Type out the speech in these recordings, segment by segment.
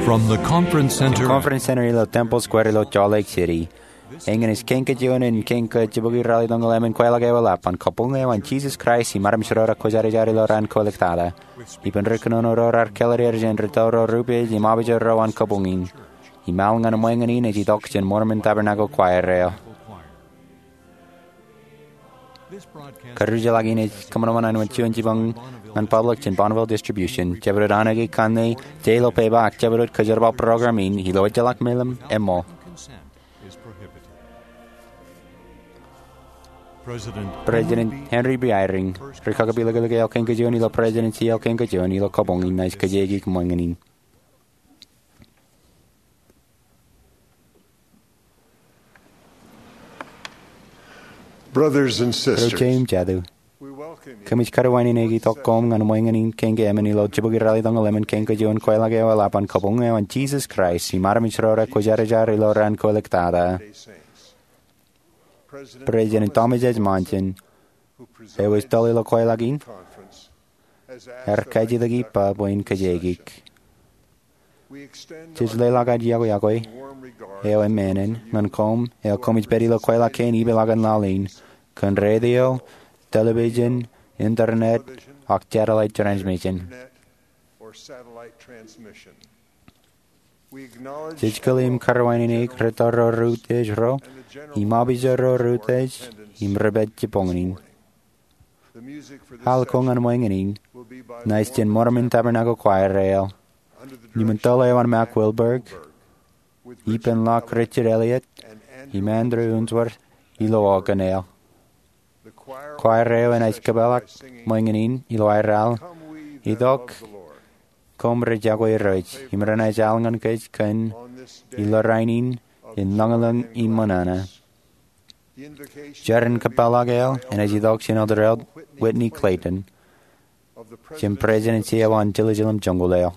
From the Conference Center, Conference Center ilo Temple Square ilo Salt Lake City. Engen is kenka jion in kenka jibugi rally dongo lemon kwela gewala pan couple on Jesus Christ I maram shora kozari jari loran collectada. Ipen reconono rorar kellerer gen retoro rupe I mabijo roan kabungin. I malangan mwenganin e dokchen Mormon Tabernacle Choir rail. Karujalakin is Kamaraman and Chion Jibang and Public in Bonneville Distribution. Jabrod Anagi Kane, Jalo Payback, Jabrod Kajarba Programming, Hilo Jalak Milam, Emo. President Henry B. Eyring, Rikakabila Kenkajioni, the presidency of Kenkajioni, the Kabong, nice Kajagi Manganin. Brothers and sisters, we welcome you. Kamich Karawani Negi Tokom and Wanganin Kenga Emanilo Chibugi Rally Donga Lemon Kenkajon Koilageo Lapan Kabonga and Jesus Christ, Imaramichora Kojarajari Loran Collectada. President Thomas J. Manchin, he was Dolilo Koilagin, Erkaji the Gipa, Boin Kajagik. Tislelagad Yagoi, Eo Menen, Mancom, El Comich Berilo Koilakan, Ibelagan Lalin, Con radio, television, internet, or satellite transmission. Tijkalim Karawani Retoro Routage Ro, Imabizero Routage, Imrebet Jiponganin. Halkong and Wanganin, Nice Mormon Tabernacle Choir Rail, Nimantole on Mac Wilberg, Epen Locke Richard Elliott, Emandrew Unsworth, Ilo Organale. Choir Rail and Iskabelak, Wanganin, Ilo Iral, Idok. Comre Jaguar Roach, Imrana Jalangan Cage Kun, Ilorainin, in Longalang in Monana. Jaren Capelagale, and as you doction of the road, Whitney Clayton, Jim Presidency of on Diligilum Jungle Ale.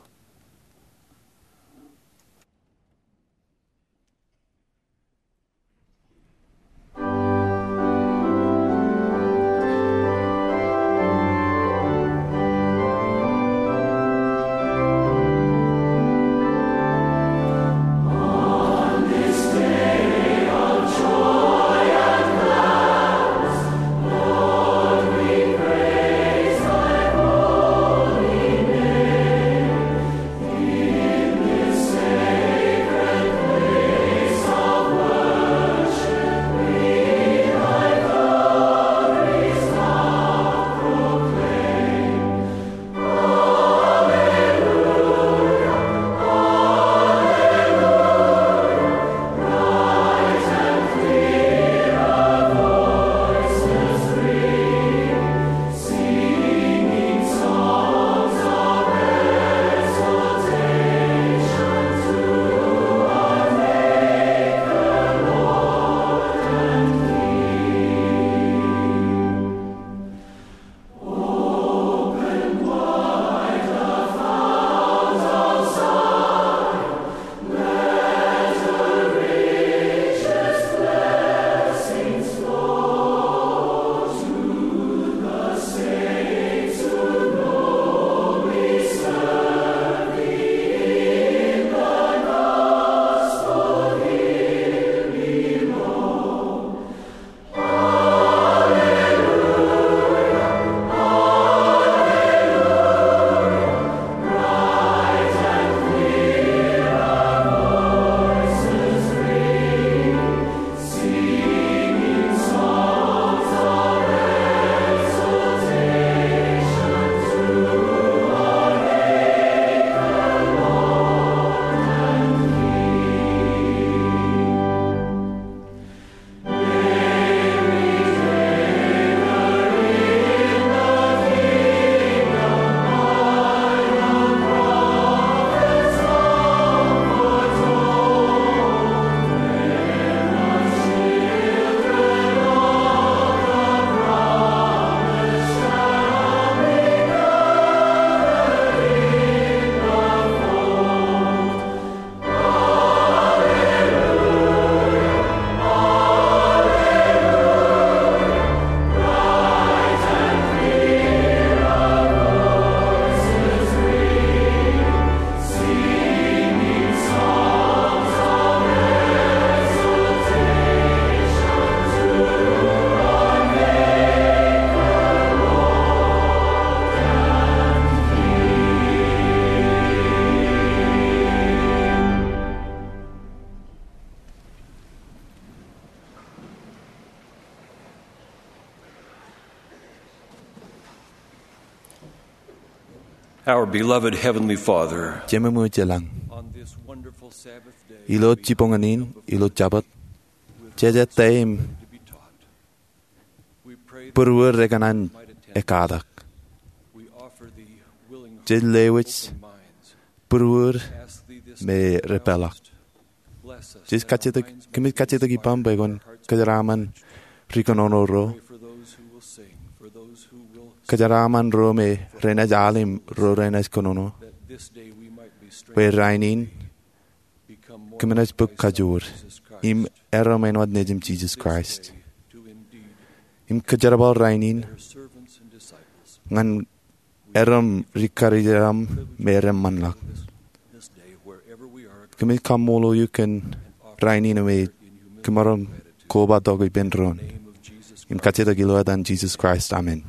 Our beloved Heavenly Father, Jemamu jalang. on this wonderful Sabbath day, Ilot jiponganin, ilot jabat. Jaja taim to be taught. We pray that purwur rekanan might attend. ekadak. We offer thee willing hearts, Jillewits open minds. purwur Ask thee this me day, thou repelak. hast. Bless us, Jis that our kachetak minds kimit might be kachetak ipam inspired, begon our hearts kajaraman rikononoro. pray for those who will sing, for those who will Kajaraman ro me renaj alim ro renaj konono. that this day we might be strengthened, We rainin become more kiminaj like buk thy Son, kajur. Jesus Christ. Im eromenwad nejim Jesus This Christ. day to indeed Im kajarabal rainin bear servants and disciples. ngan eram rikarijaram merem manlak. This day, wherever we are, Kimit kamolo you can rainin away kimaram koba dogi benron. in the name of Jesus Im Christ. kachetak iloadan Jesus Christ. Amen.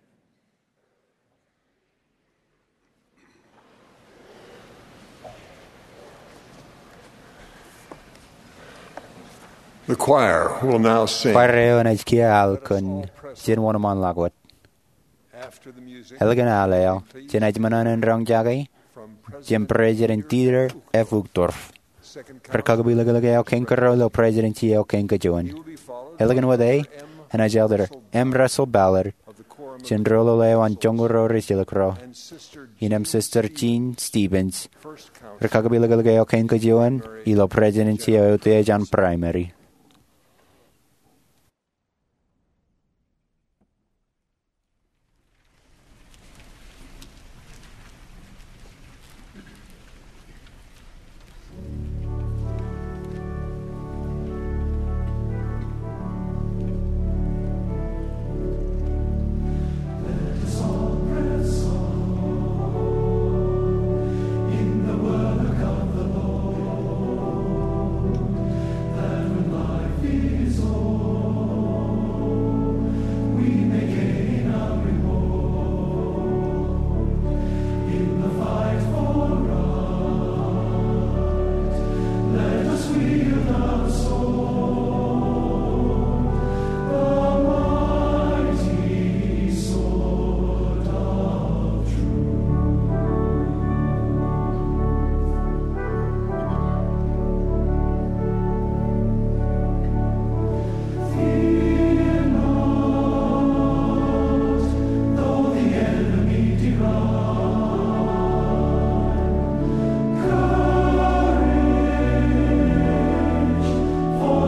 The choir will now sing. Choir na kia al kun sin wana man lagwat. After the music, Helgan aleo, sin ajmanan en rong jagay, from sin President Theodore F. Uchtdorf. Second Perkagabilagalaga kinkaro lo President T.O. Kinkajuan. will be followed Helgan wade, and I jelder M. Russell Ballard, of the quorum sin rolo leo an jongoro risilakro. and Sister Inam Sister Jean Stevens. First Council. Perkagabilagalaga kinkajuan, ilo President T.O. Tejan Primary. For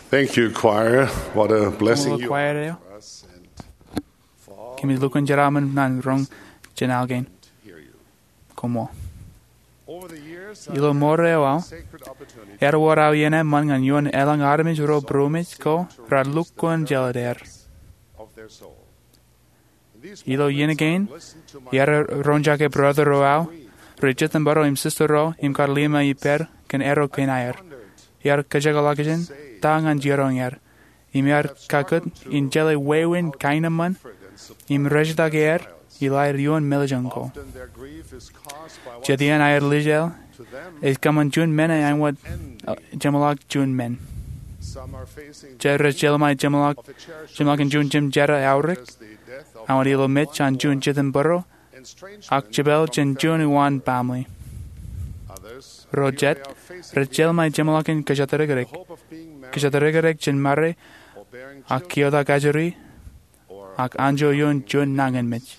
Thank you, choir. What a blessing Mula you choir are eo. for us and for all Kimi lukan jaraman nan rong janalgain. to hear you. Como. Over the years, Ilo more au. sacred opportunity War au yene man ngan yun elang armis ro brumit ko rad lukun jalader. of their soul. In these Ilo moments, yene gain. I listen to my Yara ronjake brother ro au. Rijitan baro im sister ro im karlima i per kan ero kainayer. Yar kajagalakajan tangan jirong yar. Im yar kakut in jele wewin kainaman. Im rejdager ilair yun melijanko. often their grief is caused by what Jadian ayar lijel. to them Is kaman jun men ay wat jamalak jun men. some are facing Jerra jelmai jamalak of a cherished jamalak jun jim jera aurik. as the death of Awad ilo mitch an jun jitan baro. and strange Ak jabel jan jun wan family. others Rojet. they are facing Rejel mai jamalakin the kajatarigarek. hope of being married Kajatarigarek jin mare. or bearing Ak children kyoda gajari. or Ak anjo yun jun nangan mitch.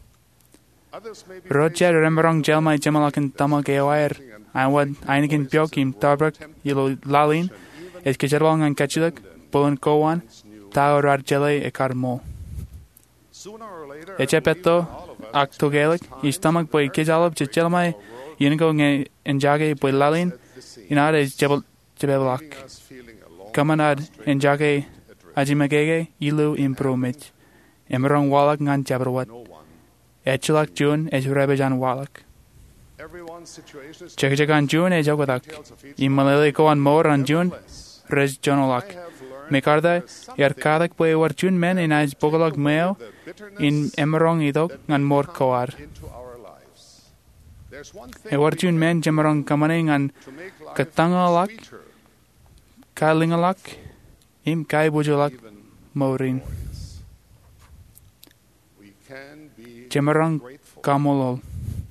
others may be Roger remrong jelmai jamalakin tamak ewair. Awad einigen biokim tabrak ilo lalin. Es kajarwal ngan kachidak. Bulan kowan. Tao rad jele ekar mo. sooner or later Echepeto. Ak togelik. Istamak boy kijalab jelmai. Yingo nge enjage boy lalin. Inad is jebelak. us feeling alone Kamanad enjage ajimagege ilu imprumit. Emrong walak ngan jabrwat. no one Echilak jun es rebejan walak. everyone's situation is Chekajagan jun es jogodak. details of each Imalele ko an mor an jun less. res jonolak. I have learned Mekarda kadak boy war jun men in as bogalak meo the bitterness in emrong idok ngan mor koar. into our lives. There's one thing E war we jun men jamrong kamane ngan to make life katangalak sweeter, kalingalak im kai bujulak even morin. glorious. We can be Jamrong grateful. kamolol.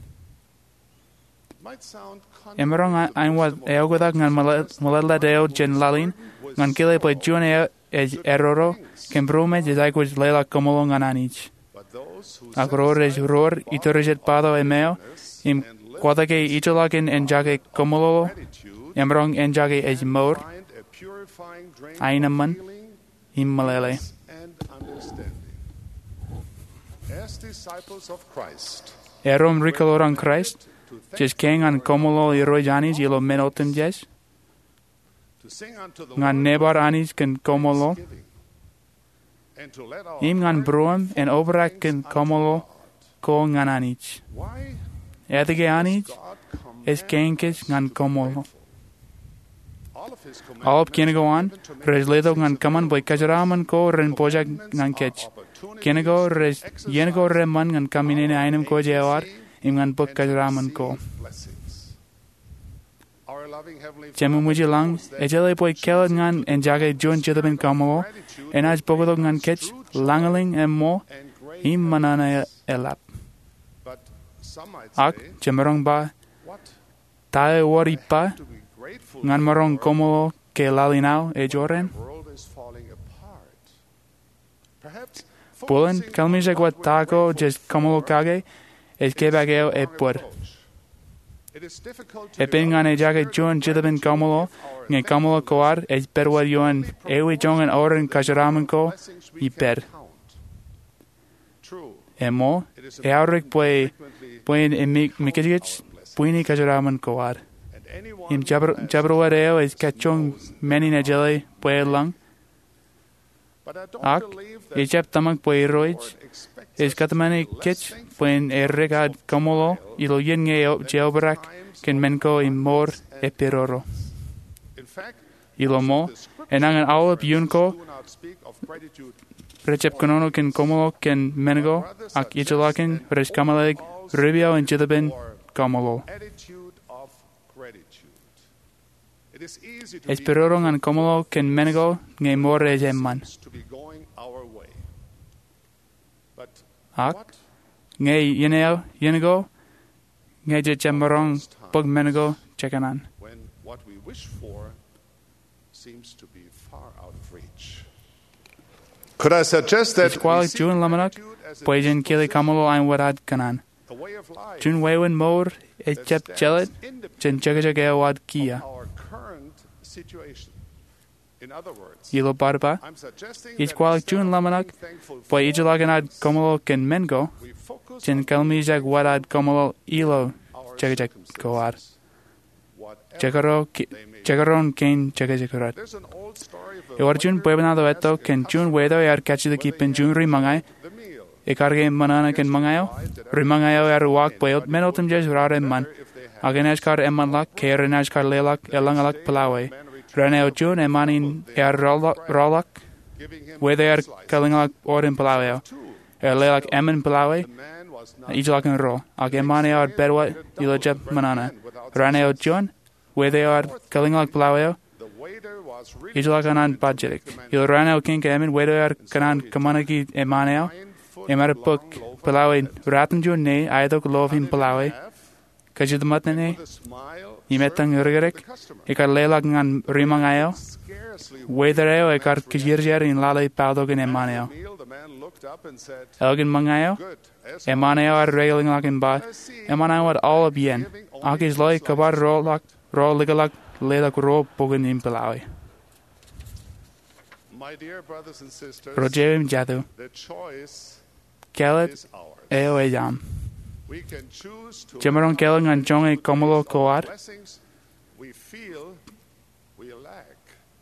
Might sound Emrong ein wat eogodak ngan malala deo jen lalin ngan kile boy jun erroro ken brume jaikus lela komolo ngan anich. but those who Akror es ror itorejet pado emeo im kwadake itolakin enjage komolo gratitude emrong enjage es mor find a purifying drink Ainaman. of healing im malele. and understanding. As disciples of Christ, Erom ricoloran Christ to thank jes keng an komolo iroi janis yelo menotem jes to sing unto the ngan Lord nebar anis ken komolo thanksgiving, and to let our im ngan heart bruam en give obrak thanks ken unto komolo God. ko ngan anich. Why Edige anich God es command kenkes us ngan to be komolo. grateful? All of his Alop commandments kienego are an, given to make res ledo ngan us kaman boy kajaraman ko ren pojak Commandments ngan are kech. opportunities Kienego to res exercise yenego re man ngan kaminene ainam ko jewar im ngan buk and to kajaraman ko. receive blessings. Our loving Heavenly Jemu muji Father lang, knows that ejele boy kelet ngan en jage jon chidaben kamolo, gratitude en aj bogodog ngan kech, true joy langeling en mo, and great im manana happiness. elap. But some might Ak, say, jemerong ba, what tae wari pa, to be grateful ngan to marong for komolo ke lalinao e when joren. the world is falling apart. Perhaps Bulan, focusing kalmijak on wat what we're tako grateful jes komolo for kage, es is kebageo the e wrong pur. approach. It is difficult to E pin ngan e develop jage the spirit jon of chidaben gratitude kamolo, if our nge kamolo koar, es perwar yon ewi jongen oren kajaraman ko, blessings we i can per. count. True, E mo, it is e aurek important boy, to frequently boyen e count mikajich, our blessings. puini kajaraman koar. And anyone Im who has jabrowareo es knows kachong that. meni na jele boy lang, But I don't ak, believe that e jab tamak boy the roich, Lord expects es us to katamani be less kich, thankful buen e regad kamolo, ilo yen nge jeobrak, ken menko im mor e piroro. In fact, Ilo mo, the scripture en angan awap yunko, do not speak of gratitude, recep konono ken komolo ken mengo, ak icholaken, res kamaleg, rubio en jidabin or kamolo. attitude of gratitude. It is easy to Es be piroro ngan komolo ken mengo, nge mor e jemman. to be going our way. But Ak, what nge yenego, nge je jemarong pug mengo chekanan. when what we wish for seems to be far out of reach? Could I suggest that Isqual jun lamanak, poijen kili kamolo ein warad kanan. a way of life Jun wewen mor, e that jep stands jelet, independent jen jagajage wad of kia. our current situation? In other words, ilo barba, I'm suggesting ich that kwalik instead jun of lamanak, being thankful po for, ijilaganad komolo ken mengo, we focus jen on kalmijak wadad komolo ilo our jagajak koar. circumstances, whatever Jagaron ken jagajakurat. There's an old story of a Ewarjun puebnado eto ken jun wedo ar kachidaki pen jun rimangai, the meal. ekarge manana ken mangayo, rimangayo ar wak puelt menotum jes rare man, agenej kar emanlak, kerenaj kar lelak, elangalak palawe, raneo jun emanin ar rolak, Giving him wedo ar kalingalak orin palaweo, lelak eman palawe, man was not ijlakan ro, ag emane ar berwa ilajab manana, raneo jun, wedo ar kalingalak palaweo, the waiter was really ijlakanan budgetik. Il raneo king emin wedo ar kanan kamanaki emaneo, emar puk palawe ratanjun ne aidok lovim palawe, kajidmatne with a smile imetang rigerek, ekar lelak ngan rimangayo, scarcely wedreo ekar kijirjer in lale paudogen emaneo. meal the man looked up and said, Elgin mangayo, good, as emaneo ar regeling lakin ba, emaneo ar all bien, akis loy kabar ro ligalak lelak ro bogen in palawe. my dear brothers and sisters, Rojevim jadu, the choice kelet is ours. eo ejam. We can choose to Jamaron kelang ngan jonge komolo koar, blessings we feel we lack.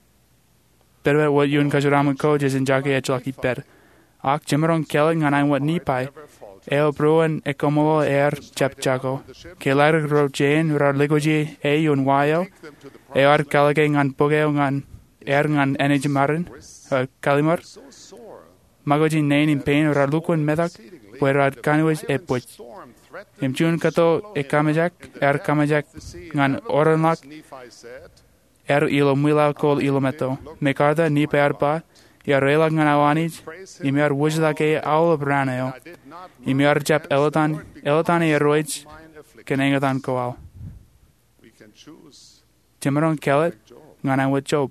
perwe wat yun kajuramu ko jes in jake echlaki per. Ak jamaron kelang ngan ain wat nipai, eo bruan e komolo jap jago, kelar ro jen rar ligoji e yun wayo, eo ar kalage ngan pogeo ngan ngan enerjimarin, kalimar, So sore, magoji nain in pain rar lukun medak, puer kanuis e puch. storm threatened Im jun kato e kamajak, kamajak ngan oranlak, Nephi said, ilo muila kol ilo meto. Mekarda ni pe arpa, relag ngan awanij, ar wujlake aul braneo, I did not ar jap elotan roij, mind affliction. kenengatan koal. We can choose Jamaron kelet, Job, ngan an with Job.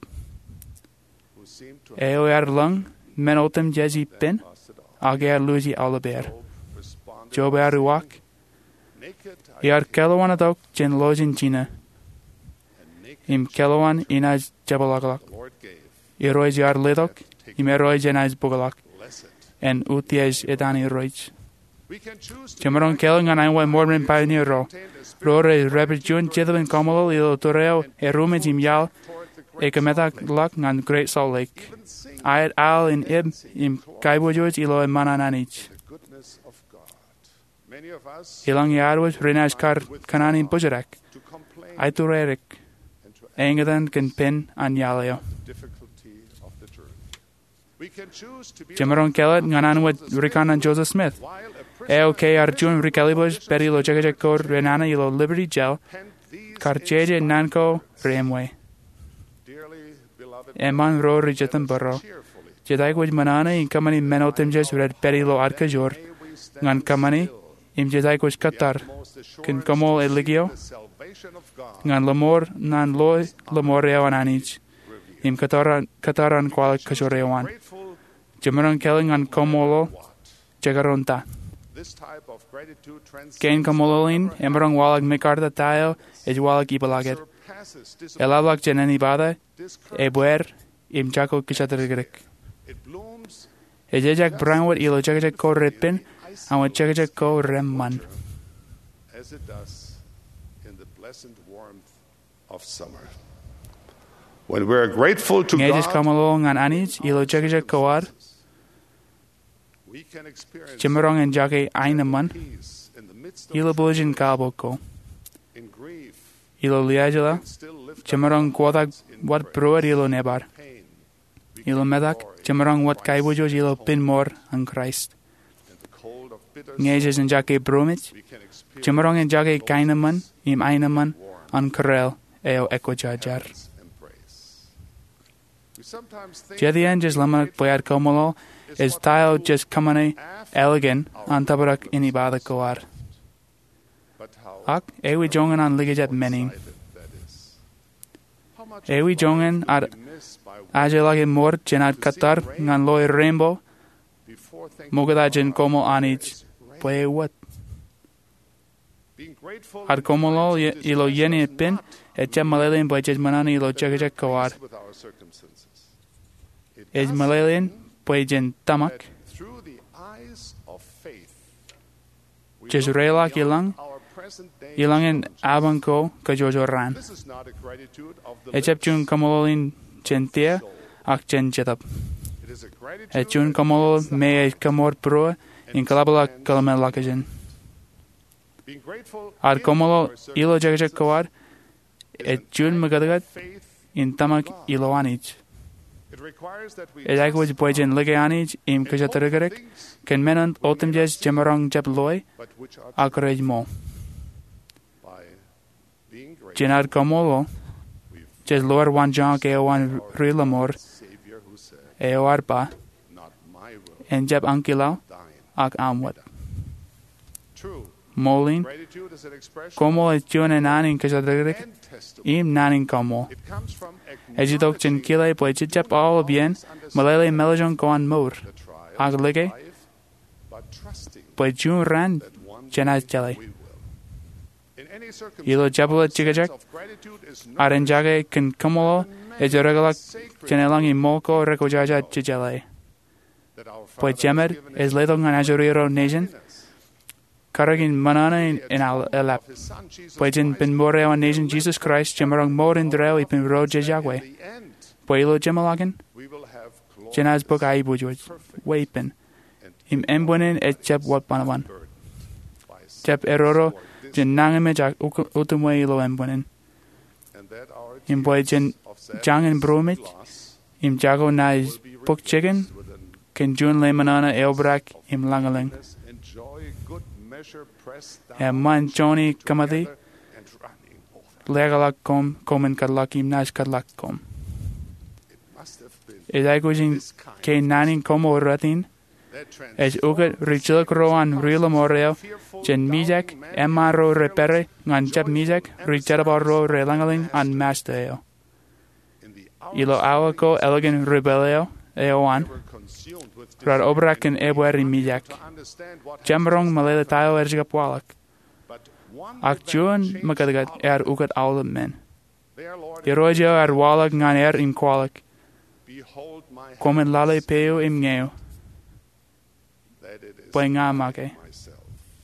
who seemed to Eo lung, menotem jezi pin, lost it all. age luji alaber. Job responded, Job ruak, naked I ar kelowan adok jen lojin jina, and naked im kelowan inaj jabalagalak. the Lord gave. Roij ar ledok, roij enaj bogalak, Blessed. en utiej edani roij. We can choose to Jamaron kelang ngan ain mormen pioneer ro. maintain the spirit Rore rebel jun jethwin komolo ilo toreo rumen jim yal toward the great metak lak ngan Great Salt Lake. even sing Ayat al in ib im kaibojoj ilo manananich. the goodness of God. Many of us Ilang yarwoj rinaj kar kananin bujarak. to complain Aiturerik. and to Engadan kan pin an yaleo. the difficulty of the journey. We can choose to be Jamaron kelet ngan anwet rikanan Joseph Smith. while a Eo prisoner ke arjun rikaliboj beri lo jagajak kor renana ilo Liberty Gel. penned these Kar jeje nanko remwe. dearly beloved Eman ro rijetan baro. cheerfully. Jedaikwaj manana in kamani menotim jes red peri lo arkajor. May we stand Ngan kamani still, im jedaikwaj katar. most assured Ken komol eligio. the salvation of God Ngan lamor nan loy lamoreo ananich. Im kataran kwalak kajorewan. grateful Jamaran keling ngan komolo what? jagaronta. This type of gratitude Ken komololin emrong walag mekarta tayo walag ibalaget. surpasses Elalak jeneni bada discouragement. buer im jako kishatrigrik. It blooms Ejejak brangwat ilo jagajak ko repin awat jagajak ko remman. as it does in the blessed warmth of summer. When we're grateful to Ngejes God, komolo ngan anich ilo jagajak koar. we can experience Jamarong en jake ainaman. peace in the midst of Ilo bulujin kalboko. in grief. Ilo liajala. Still lift up Jamarong kuotak wat bruad ilo nebar. pain Ilo medak. Jamarong wat kaibujoj ilo pin mor an Christ. and the cold of bitter Ngejes en jake bromich. we can experience Jamarong en jake kainaman. Im ainaman. An karel. Eo ekwajajar. embrace. We sometimes think Jedian jes lamanak boyad komolo. Is tayo jes kamane elegan an tabarak inibada koar. but how Ak ewi jongan an ligajat mening. excited that is. How much Ewi jongan ar we miss by ajelage mor jenad katar ngan loy rainbow. before thinking Mogadajen komo anij. Pue wat. Ar komolo ilo yeni pin etcha malelin boiches manani ilo chagaja kawar. with our circumstances. It Ej does malelin mean boijen tamak that through the eyes of faith, we jes look relak beyond ilang our present day ilangin challenges. abanko kajojo ran. This is not a gratitude of the Echap chun lips. komolin chen ak chen chetap. It is a gratitude Echun that komolo fills the me heart. kamor pro in kalabala kalamen lakajen. Being grateful Ar in komolo our ilo jagaja circumstances kawar is an echun act magadagat of faith. in tamak ilo anij. It requires that we Ejak trust waj boijen God lige anij im and hope for kajataragarik things ken menant otem jes jamarong jab loy but which are ak rej mo. by being grateful. Jenar komolo We've jes loar wan jang ke wan rilamor Savior who said, e warpa "Not my will, en jab ankilau thine." ak amwat. True. Molin Gratitude is an expression komo echun en anin kajataragarik and testimony. im nanin komo. It comes from Ejidok chen kile boiche jab all bien malele melajon koan mor the trial ak of lige life, but trusting boichun ran that one jenaz day jale. we will. In any Ilo circumstance, jabula our chigajak sense of gratitude is aren nourished jage ken komolo ejoregalak jenelang imoko rekojaja chijale. that our Father Poi has jemer given es us ledong an ajoriro nation happiness. karagin manana in al elap. Of His Son, Jesus Poi jen Christ, ben moreo an nation Jesus Christ jemerong mor in dreo ipin ro in jejagwe. the end, Poi ilo jemalagen we will have jenaz bok glorious, ai bujoj perfect, weipin and im embunen et jab wat panawan. burden by Jab sin eroro toward this jen nangeme jak utumwe ilo embunen. and that our Im boy tears jen of sadness jangen and bromit loss im jago nais will be bok chicken replaced with an ken jun le manana eobrak im langaling. happiness, enjoy good measure, pressed E down, man Johnny kamadi together, and running over. legalak kom komen kadlak im nas kadlak kom. It must have been Edagojin this kind ke nanin komo ratin that es ugat richilak roan rila moreo fearful, jen mijak doubting man emaro repere ngan jab mijak richaraba ro relangaling an masteo. in the Ilo awako elegant rebeleo eoan were consumed with rad obrak en ebuer in mijak. to understand what Jamrong malele tayo erjigap walak. but one Ak event juan changed makadagat all of it. ugat awlap men. There, Lord, Irojo walak ngan im kwalak. behold my hand, Komen lale peo im ngeo. that it is Poi nga make. myself.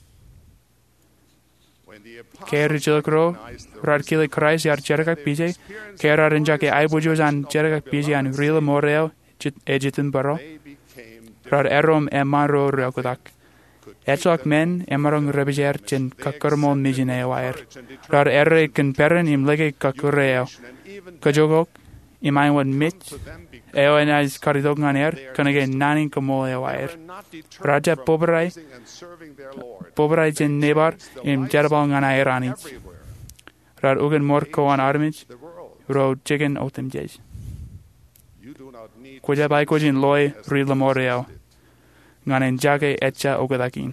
When the apostles Ke richilak ro recognized the rad kile Christ yar jeragak pije. Ke rarinjak e aibujos an jeragak pije an rila moreo ejitin baro. they became Rad erom emaro reokudak. Etlak men emarong rebejer jen kakarmol mijineo aer. Rad erre ken perren im lege kakureo. and even Kajogok imain wan mit to them because eo enais karidog ngan er kanage nanin komo eo they aer. were not deterred Raja from poberai praising and serving their Lord poberai jen nebar im jarabal ngan aer anit. everywhere Rad ugen morko an armij in the world. ro chicken otem jes. You do not need Kuja bai kujin loy rila moreo. Ngan en jage etcha ogadakin.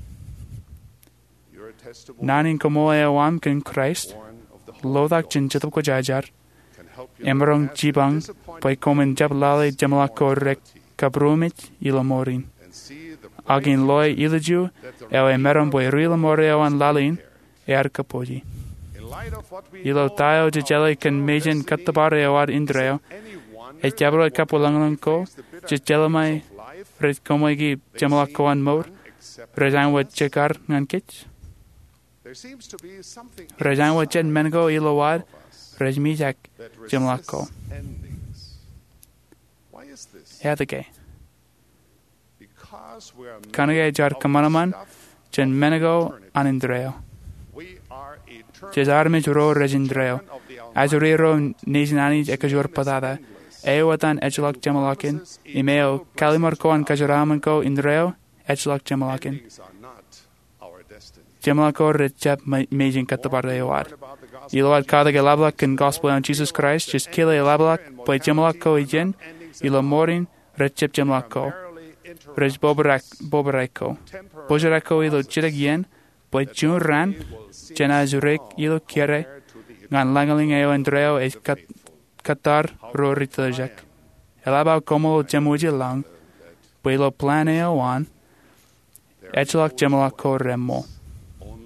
your testimony Nanin komo eo am ken Christ born of the Holy lodak jen jatup ko jajar. can help you Emerong pass jibang the disappointment pai komen jab lale jamalako rek kabrumit ilo morin. and see the Agin loy iliju that the eo emeron boi rila moreo an lalin er kapoji. in light of what we Ilo know tayo about jajale ken our mejen destiny, katabare eo ad indreo. any wonder E jabro that kapulangan ko the bitter jajalamai of life red komoigi jamalako an mor. unacceptable. Rejan wat chekar ngan kich. There seems to be something Rejan wat jen inside mengo ilo wad. of us Rej mijak that jamalako. resists endings. Why is this? edage. Because we are Kanage jar made of kamanaman stuff jen menego eternity. an indreo. We are eternal Jesarmij ro rejindreo. children of the Almighty. Azuriro nijnani ekajor padada. Eoatan echlok jamalakin. Imeo kalimarko an kajaramanko indreo. Echlok jamalakin. Endings are not our destiny. Jamalako rejab mejin katabareo ad. Learn about the gospel. Iload kada gelablak and gospel on Jesus Christ. Just kile elablak. Poi jamalako ijen. Ilo morin. Rejab jamalako. Primarily interrupt Rej bobareko. temporary Bojareko ilo chirag yen. Poi jun ran. Jena zurek ilo kiere. to the Ngan langaling eo andreo es katar ro ritajak. Elabao como jamuji lang. Poi lo planeo an. Echlak jamalako remo. only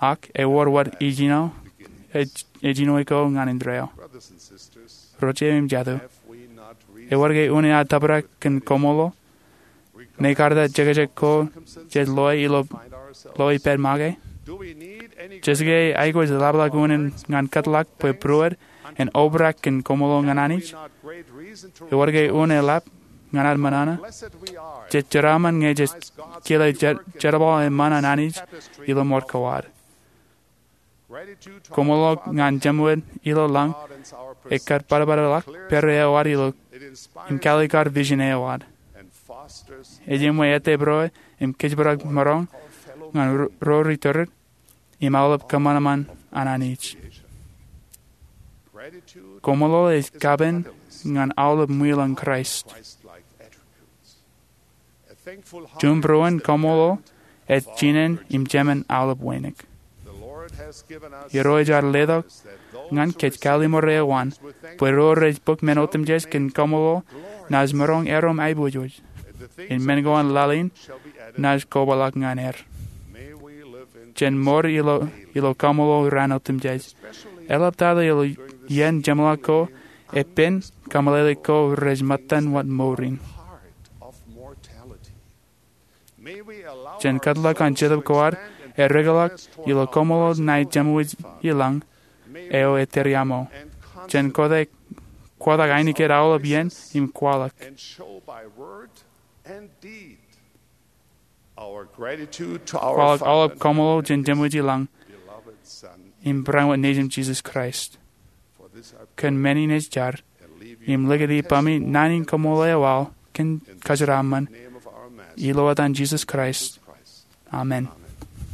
Ac e war wat igino iko nganin dreo. Brothers and sisters, Roche im jadu. have we not E warge une a tabra ken komolo. Ne karda jegajek ko jes loi ilo find ourselves? loi per mage. Do we need any Jesge aigos labla gunen ngan katlak pe pruer en obrak ken komolo ngananich. not great reason to E warge une lap nganad manana. blessed we are? Jet jeraman nge jes kila jerabal en manananich ilo mor kawad. Gratitude to Komolo ngan jamwed ilo lang God and our e kar parabaralak per eawad ilo it inspires im kalikar vision eawad. and fosters E jemwe ete bro im kejbrag marong our fellow ngan rori turret im alap kamanaman ananich. gratitude Komolo es kaben ngan alap muilang Christ. Christ-like attributes. A thankful heart Jum broen is the komolo parent et jinen im jemen alap wenik. the Lord has given us Yeroi jar ledok that those ngan who ket kali morewan pero rej buk menotem jes ken komolo nas marong erom aibujuj. the things In mengoan lalin shall be added. nas kobalak ngan er. May we live in Jen mor ilo komolo ranotem jes. especially Elap tada ilo yen jamalako e pen kamaledeko rejmatan wat morin. heart of mortality. May we allow Jen kadlak an jedab koar e regalak ilo komolo nai jamuj ilang eo eteriamo. and Jen kode kwadak ainike raola bien im kwalak. and show by word and deed our gratitude to our Kwalak Father alap komolo jen jamuj ilang beloved Son. im brangwat nejem Jesus Christ. For this I Ken meni nes jar and leave you im legadi pami nanin komolo ewal ken kajraman in the name of our Master ilowatan Jesus Christ. Christ. Amen. Amen.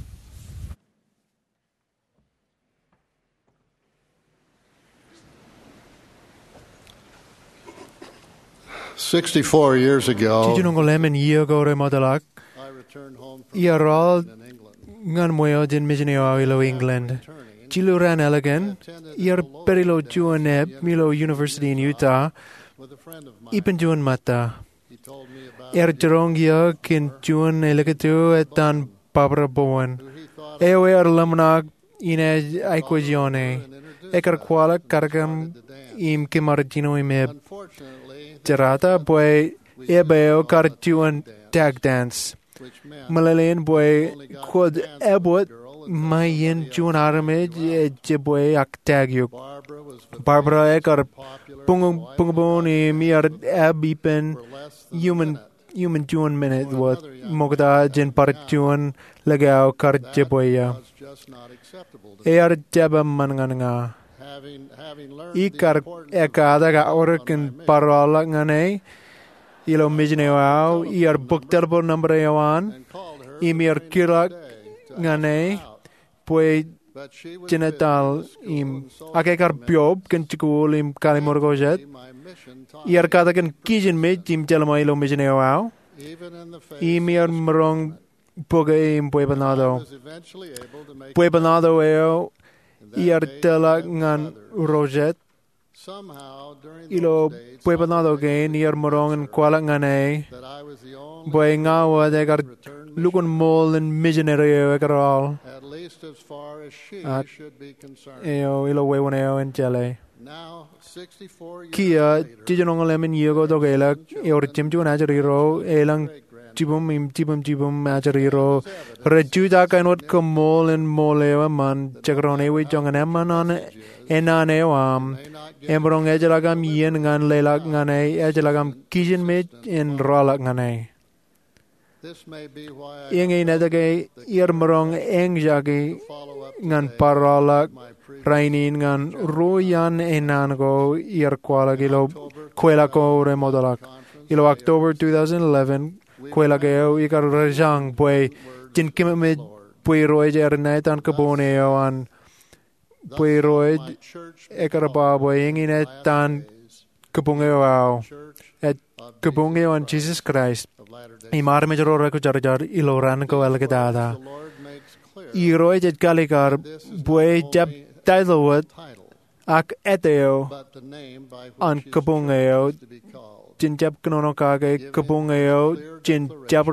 64 years ago, Tijunongolemen Yogore Modalak, I returned home from Yarol in England. Ngan Moyo din Misinio Ilo England. Chiluran Elegant, Yar Perilo Juaneb, Milo University in Utah, With a friend of mine, Ipen Juan Mata. he told me about Er Jerongia kin Juan Elegatu etan Barbara Bowen. who he thought Eo er lamnag ine Aequagione. and introduced Ekar me Kuala to Kargam the dance. im Kimargino imeb. Unfortunately, Jarata boy ebeo karjuan tag dance. which meant Malalayan boy only got could to dance with ebot the girl and mayen jun armage jeboy aktagyuk. Barbara was the Barbara ekar popular pungabon mir abipen for less than human jun minute what mogda jen parjuan lagao kar jeboya. was just not acceptable to Ear jaba mananga. having learned Ikar the importance of ekada ga on orakin my parola ngane. Ilo mijneo iar book telephone number yawan. and called her Imir to kirak day to ngane. ask her out. Pue But she was genetal busy with school im and so akekar she piob ken chikul im kalimorgojet. my mission taught Iar me, kata ken kijin me jim jalma ilo mijneo au. even in the face Imir of mrong poge im pue I banado. was eventually able to make Pue banado eo and that iar day tela I met ngan others. rojet. Somehow during Ilo those days, pue banado gen iar morong en kwala ngane. that I was the only Boy ngawa dekar returned lukon mol en missionary ekaral. at least as far as she At- should be concerned. Eo ilo wewan eo en jale. Now, 64 years Kia later, tijanong lemen yugo dogela eor chimchu najariro elang jibum im jibum najariro reju da kanot komol en molewa man chagrone we jongan emanon enane wam may not get embrong ejalagam yen ngan lelak ngane ejalagam kijin me en rolak ngane this may be why I yeng inadage irmrong engjagi follow up ngan today parolak my previous rainin ngan ruyan enango ir kwalagilo kwelako remodalak conference. ilo October 2011 kwelageo ikar rajang boy jin kimit boy roy jernait an kaboneo an Thus boy roy my church ekar ba boy ingine tan days, kabongeo au Church et of kabongeo an Jesus Jesus Christ of Latter-day imar me jaro ko jar jar ilo ran ko algedada The Lord makes clear i roy jet galikar boy jab tailowat title, ak eteo but the name by which an his kabongeo church is to be called. jin jab knono kage kabongeo jin jabruat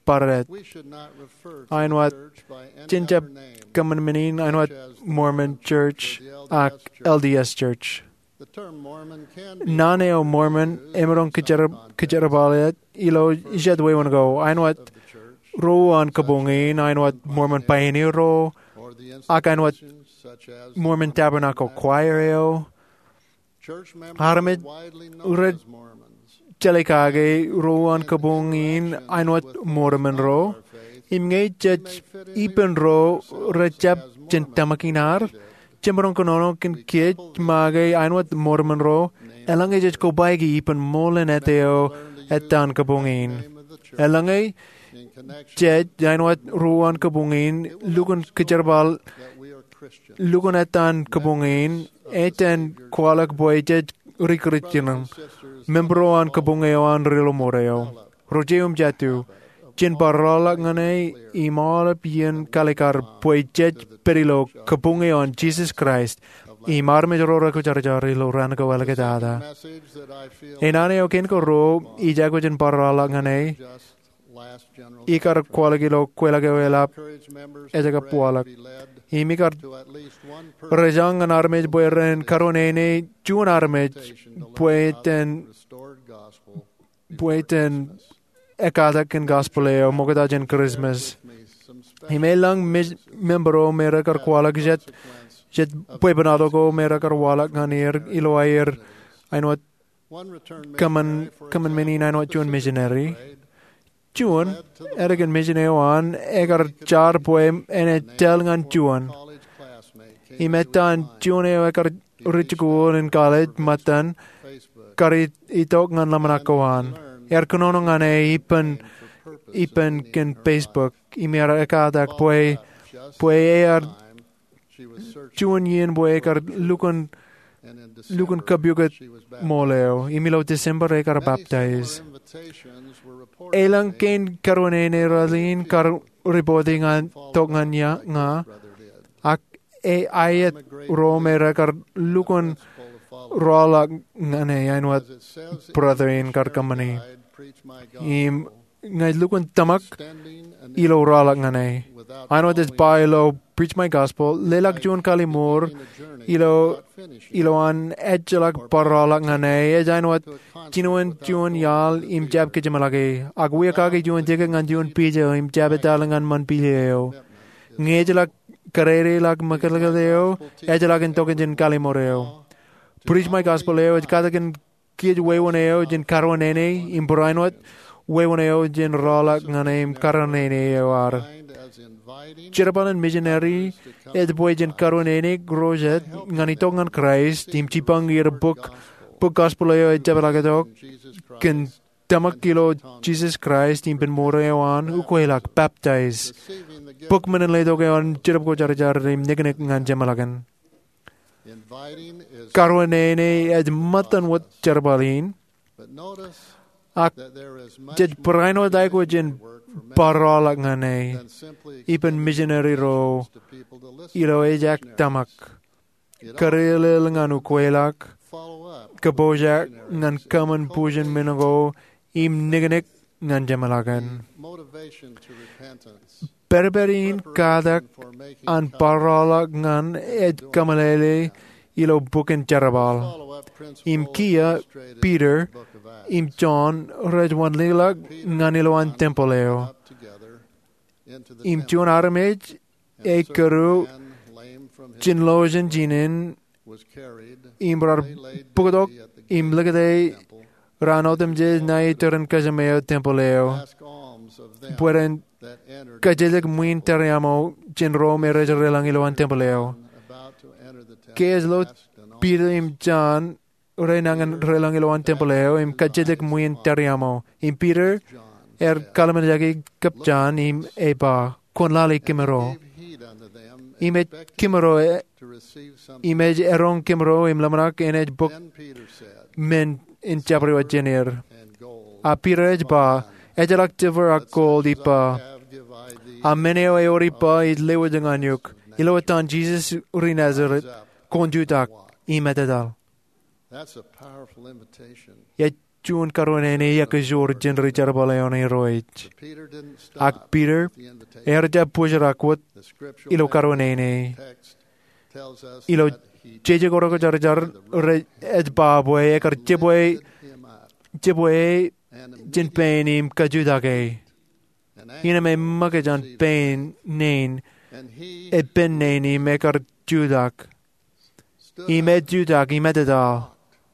paret. We should not refer to Ayn the wat church by any chinchap other name, kaman menin ayn wat Mormon Church ak LDS Church. The term Mormon can be Nane o Mormon emerong kijarabaliat ilo isad way wanna go. Ayn wat of the church ro an kabungin ayn wat Mormon Pioneer ro or the ak ayn wat institutions such as Mormon Tabernacle Choir eo. church members Haramid are widely known ured as Mormons. Chalikage ro an kabungin ayn wat Mormon ro. Imngay judge ipen ro rechap chintamakinar. Chimbarong konono kin kiet magay ayn wat Mormon ro. Elangay judge ko baigi ipen molen eteo etan kabungin. Elangay In connection judge ayn wat ro an kabungin lugon kijarbal that we are Christian. lugon etan kabungin eten kwalak boy judge rikritinang. Membro an kabungeo an rilo moreo. Rogeum jatu. Jin barala ngane imala pien kalikar boy judge perilo kabungeo an Jesus Christ. Imar me jorora ko charjari lo ran ko wala kedada. Message that I feel Enane o ken ko ro ija ko jin barala ngane just last general ikar kwalagi lo kwelage wela encourage members ejaga to pray pualak. to be led Imikar to at least one person rejang an armej boyren karonene juan armej poeten restored gospel. poeten ekadak in gospeleo mogada jen Christmas. Some Himelang membro mera kar kwalak jet puebenado ko mera kar walak nganir ilo ayer ainwat one return kaman menin ainwat juan missionary. Juan eragan missionary an egar char poem ene tel ngan juan. college classmate came Imetan juan egar richikuon in college matan Facebook kari itok ngan lamanakoan. Konono ngane ipen ken Facebook imera ekadak poe er she was searching juan yen poe ekar lukon and in lukon December kabyugat she was back. moleo imilo December ekar baptize. Invitations were reported Elang ken karwanene ralin kar reporting an tok ngan ya nga brother did. ak ayet romera kar lukon Full of followers. rola ngane ainwat As it says in brother in the kar church kamani. guide, preach my Im gospel, ngay lukon tamak standing and ilo rola ngane. without Ano des pa ilo preach my gospel lelak juan kalimur beginning the journey ilo without finishing iloan edjalak parala ngane ejainwat jinuan juan yal im jab ke jamalage agwe kage juan jega ngan juan pije im jab talangan man pileo ngejalak karere lak makalageo ejalak entoken jin kalimoreo preach my gospel eo kadaken kid wewaneo jin karwanene im brainwat wewaneo jin rola ngane im karanene war mind as inviting Chirapalan missionary ed boyjen karonene grojet nganito ngan Christ tim chipang ir book gospel yo jabalagadok Jesus Christ, ken tamakilo Jesus Christ tim ben morewan ukoelak baptize receiving the gift, book menen ledo geon chirap ko jar jar rim negnek ngan jamalagan inviting is, karonene ed matan wat charabalin but notice ak that there is much jet braino dai ko jen work for men parala ngane than simply ipen missionary ro to people to listen, ilo ejak tamak karele ngan ukoelak follow up, kabojak ngan kaman pujan minago im niganik ngan jamalagan. motivation to repentance, Berberin kadak for making an parala ngan ed kamalele ilo buken jarabal. follow-up principles Im kia illustrated Peter in the book of Acts. im John rejwan lilag ngan iloan tempoleo. Up together into the Im temple, John aramej and e a certain karu man lame from his jinlojen jinin was carried, im rar they laid pugodok daily at the gate im of the lagade temple, ranodem je na iteran kajameo tempoleo. ask alms of them Pueden that entered kajelik muin teriamo jinro me rejarelang iloan tempoleo. about to enter the temple. Que es lo asked an alms Peter im John renangan relang iloan tempoleo im kajelik muin teriamo. Im Peter John kalamanjagi kap John im eba kon lali kimero. gave heed unto them, Ime expecting kimero to receive some. imej erong kimero im lamanak enej book Then Peter said, men in chapri wa jenir. and gold A Peter ejba ejalak tiver a gold ipa. have give I thee, A meneo eoripa is lewa janganyuk. Ilawatan Jesus uri Nazareth konjutak imetadal. That's a powerful invitation. Ya Jún karwaneni yak George Richard Baleoni Roig. Peter didn't stop Ak Peter at the invitation. erja pujarakut The scriptural ilo passage karwaneni. text tells us Ilo that he jeje goro jar jar ed babwe ekar jeboy lifted him up jeboy and jin painim kajudage. an Ina me angel magajan received pain nain and he e ben naini mekar judak. stood I med judak I mededa.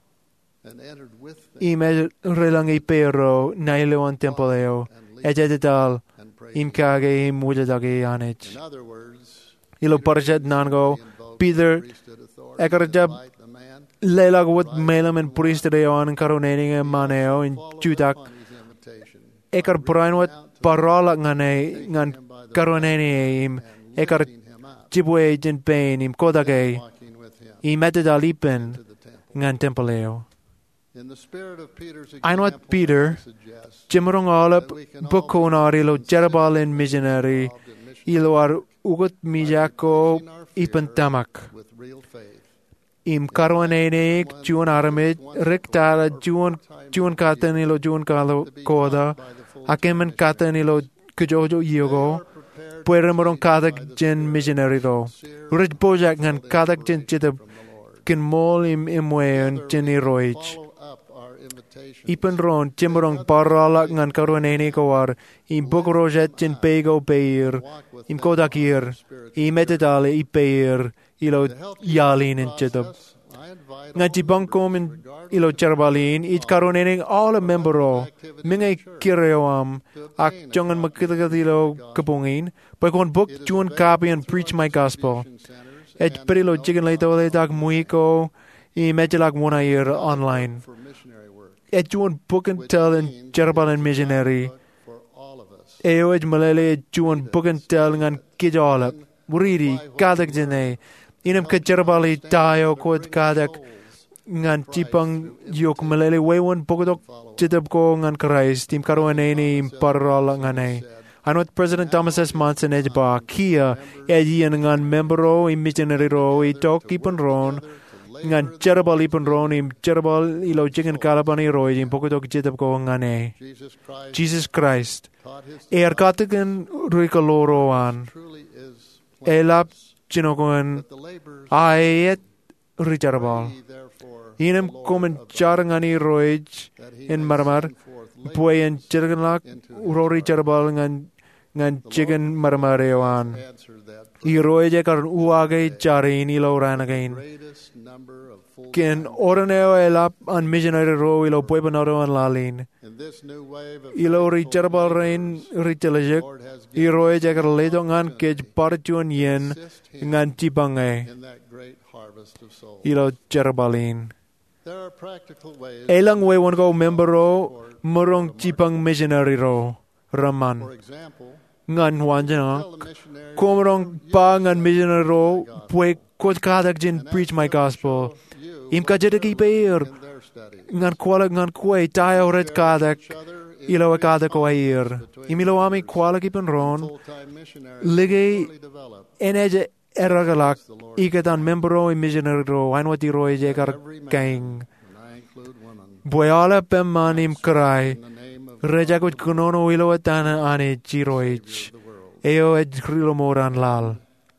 and entered with them I med relangi pero nailo an tempoleo. Ejedal and prayed. im kage im mujadage In anich. other words, Ilo parjat nango invoked Peter priesthood authority ekar to jab invite the man lelag wut melam en priestero an karonening e maneo in followed judak. upon his invitation. Ekar prain wat parola ngane ngan karoneni im ekar Lifting him up, jibwe jin pain im kodage. walking with him I mededa lipen to the temple. ngan tempoleo. In the spirit of Peter's I know what example, Peter I suggest Jimrong alap bukonar ilo jerabal in missionary involved in mission ilo ar ugot mijako ipan tamak. with real faith. Im karwanenik juan aramid riktara juan katan ilo juan kalo koda akemen katan ilo kujojo yogo puere morong kadak jen missionary ro. Rich bojak ngan kadak jen jitab kin mol im imweon jen iroich. Follow up our invitation. Ipan ron timrong paralak ngan karwaneni kawar im bukrojet jen pego peir im kodakir I metadale I peir ilo yalin in chitab. I invite Nga jibangkom in ilo charbalin it karwaneni all a membero mingai kireoam ak jongan makitagilo kapungin pagkon book juan copy and preach my gospel. Et perilo chicken laito tak muiko I medjalak one year online. for missionary work Et juan book and tell in charbal and missionary. for all of us. Eo et malele juan book and tell ngan kijolap. Riri kadak jene. Inam ka charbali tayo kod kadak ngan chipang yok malele wewan pokodok chitab ko ngan Christ tim karwaneni im parala ngane. Anot President Thomas S. Monson ejba kia edian ngan membero im missionary ro I tok ipan ron ngan cherabal ipan ron im cherabal ilo chicken kalapani ro im pokodok chitab ko ngane. Jesus Christ. Taught his Katagan rikaloroan. truly is Elap chinokuan the labors ayet richarabal. he therefore Inam komen charangani roij in marmar. Puayan chirganlak uro richarabal ngan chicken marmarewan. answered that I roij kar uage charin ilo ranagain. greatest number of full Ken oraneo elap an missionary ro ilo puebanoro an lalin. in this new wave of Ilo richarabal rain richalajik. Lord has I roij kar leto ngan kej parchuan yen assist him ngan chipangay. in that great harvest of souls. Ilo charabalin. There are practical ways. Elang we wan go membero morong chipang missionary ro raman For example, ngan wanjana tell the missionary komrong pa ngan missionary ro pue kot kadak jin preach my gospel you im ka jede ki peir in their study. ngan kwala ngan kue tayo ret kadak Each other in ilo kadak ko air imilo ami kwala ki pen ron full-time missionaries Ligay fully developed. eneje eragalak ikatan membero i missionary ro anwati ro je kar kaing And I include women. boyala pemanim krai In the name of Rejagut kunono ilo atana ane chiroich. the world. Eo et grilo moran lal.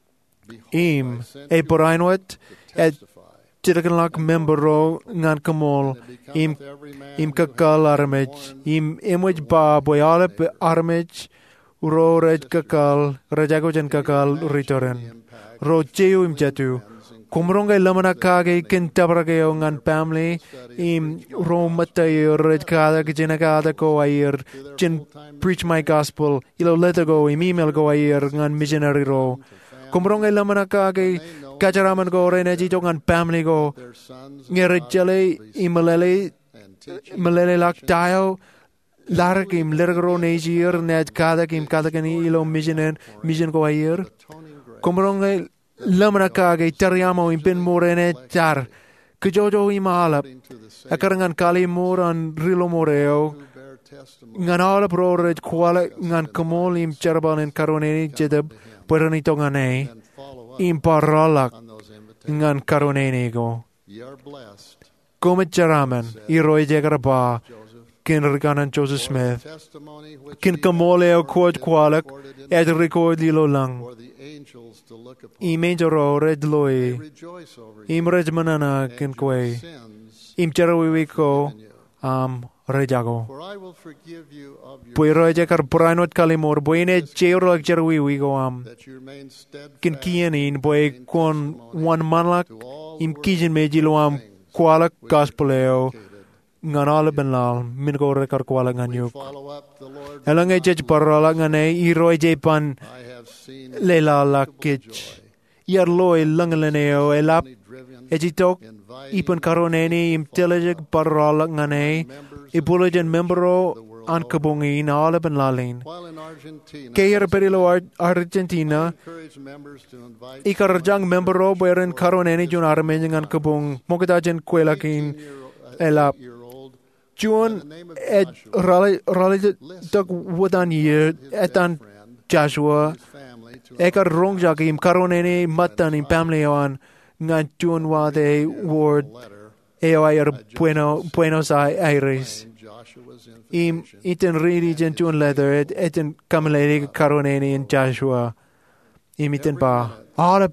Im e porainwet et chirakanlak membero ngan kamol. Im im kakal armech. Im imwich ba boyale pe armech. Uro rej kakal. Rejagut jen kakal ritoren. Ro cheu im jatu. Kumrongay lamana kage kintabrageo ngan family im romatayo red kada jinagada ko ayer jin preach my gospel ilo let go im email go ayer ngan missionary ro kumrongay lamana kage kacharaman go reneji to ngan family go their sons ngerejale imalele and teaching malele lak tayo larak im lergro nejier net kada kim kada kani ilo mission go ayer atoning grace. kumrongay lamana kage tariamo in pin morene tar kujojo imalap To the Savior akarangan kali moran rilo moreo who bear testimony ngan ala prore kwala ngan kamol im charbal en karoneni jedab perani tongane and follow up im paralak on those invitations. ngan karoneni go Ye are blessed, come charaman i roy jegarba Joseph kin rikanan Joseph for the Smith. testimony which Kin he kamoleo hath kuod kwalak recorded in ed the record lilo lang. for the angels to look upon. Im angelo red They loi. rejoice over Im you, red manana and kin your kwe. sins Im charawi ko forgiven you. rejago. For I will forgive you of your Poi roja kar branot kalimor boine cheurok charawi go that you remain steadfast kin kianin boy kon one manlak to all im the kijin mejilo kwalak gospeleo nganala benlal min go rekar kwalak nganjuk. follow up the Lord. Elang e jej parola ngane i roi je pan I have seen lela lakich. Iar loi langaleneo elap driven ejitok ipan karoneni im telejek parola ngane i bulejen membro an kabungi na ala benlalin. while in Argentina. Keir perilo Argentina Encourage members to invite ikarjang membro beren karoneni jun armenyan kabung mokitajen kwelakin elap. year-old Juan et rally tak wadan year etan Joshua family to ekar rong jakim karoneni matan im pamleon ngan Juan wade ward letter eoir Buenos Aires Joshua's im iten riri jen Juan leather eten kameleni karoneni in Joshua im iten ba ala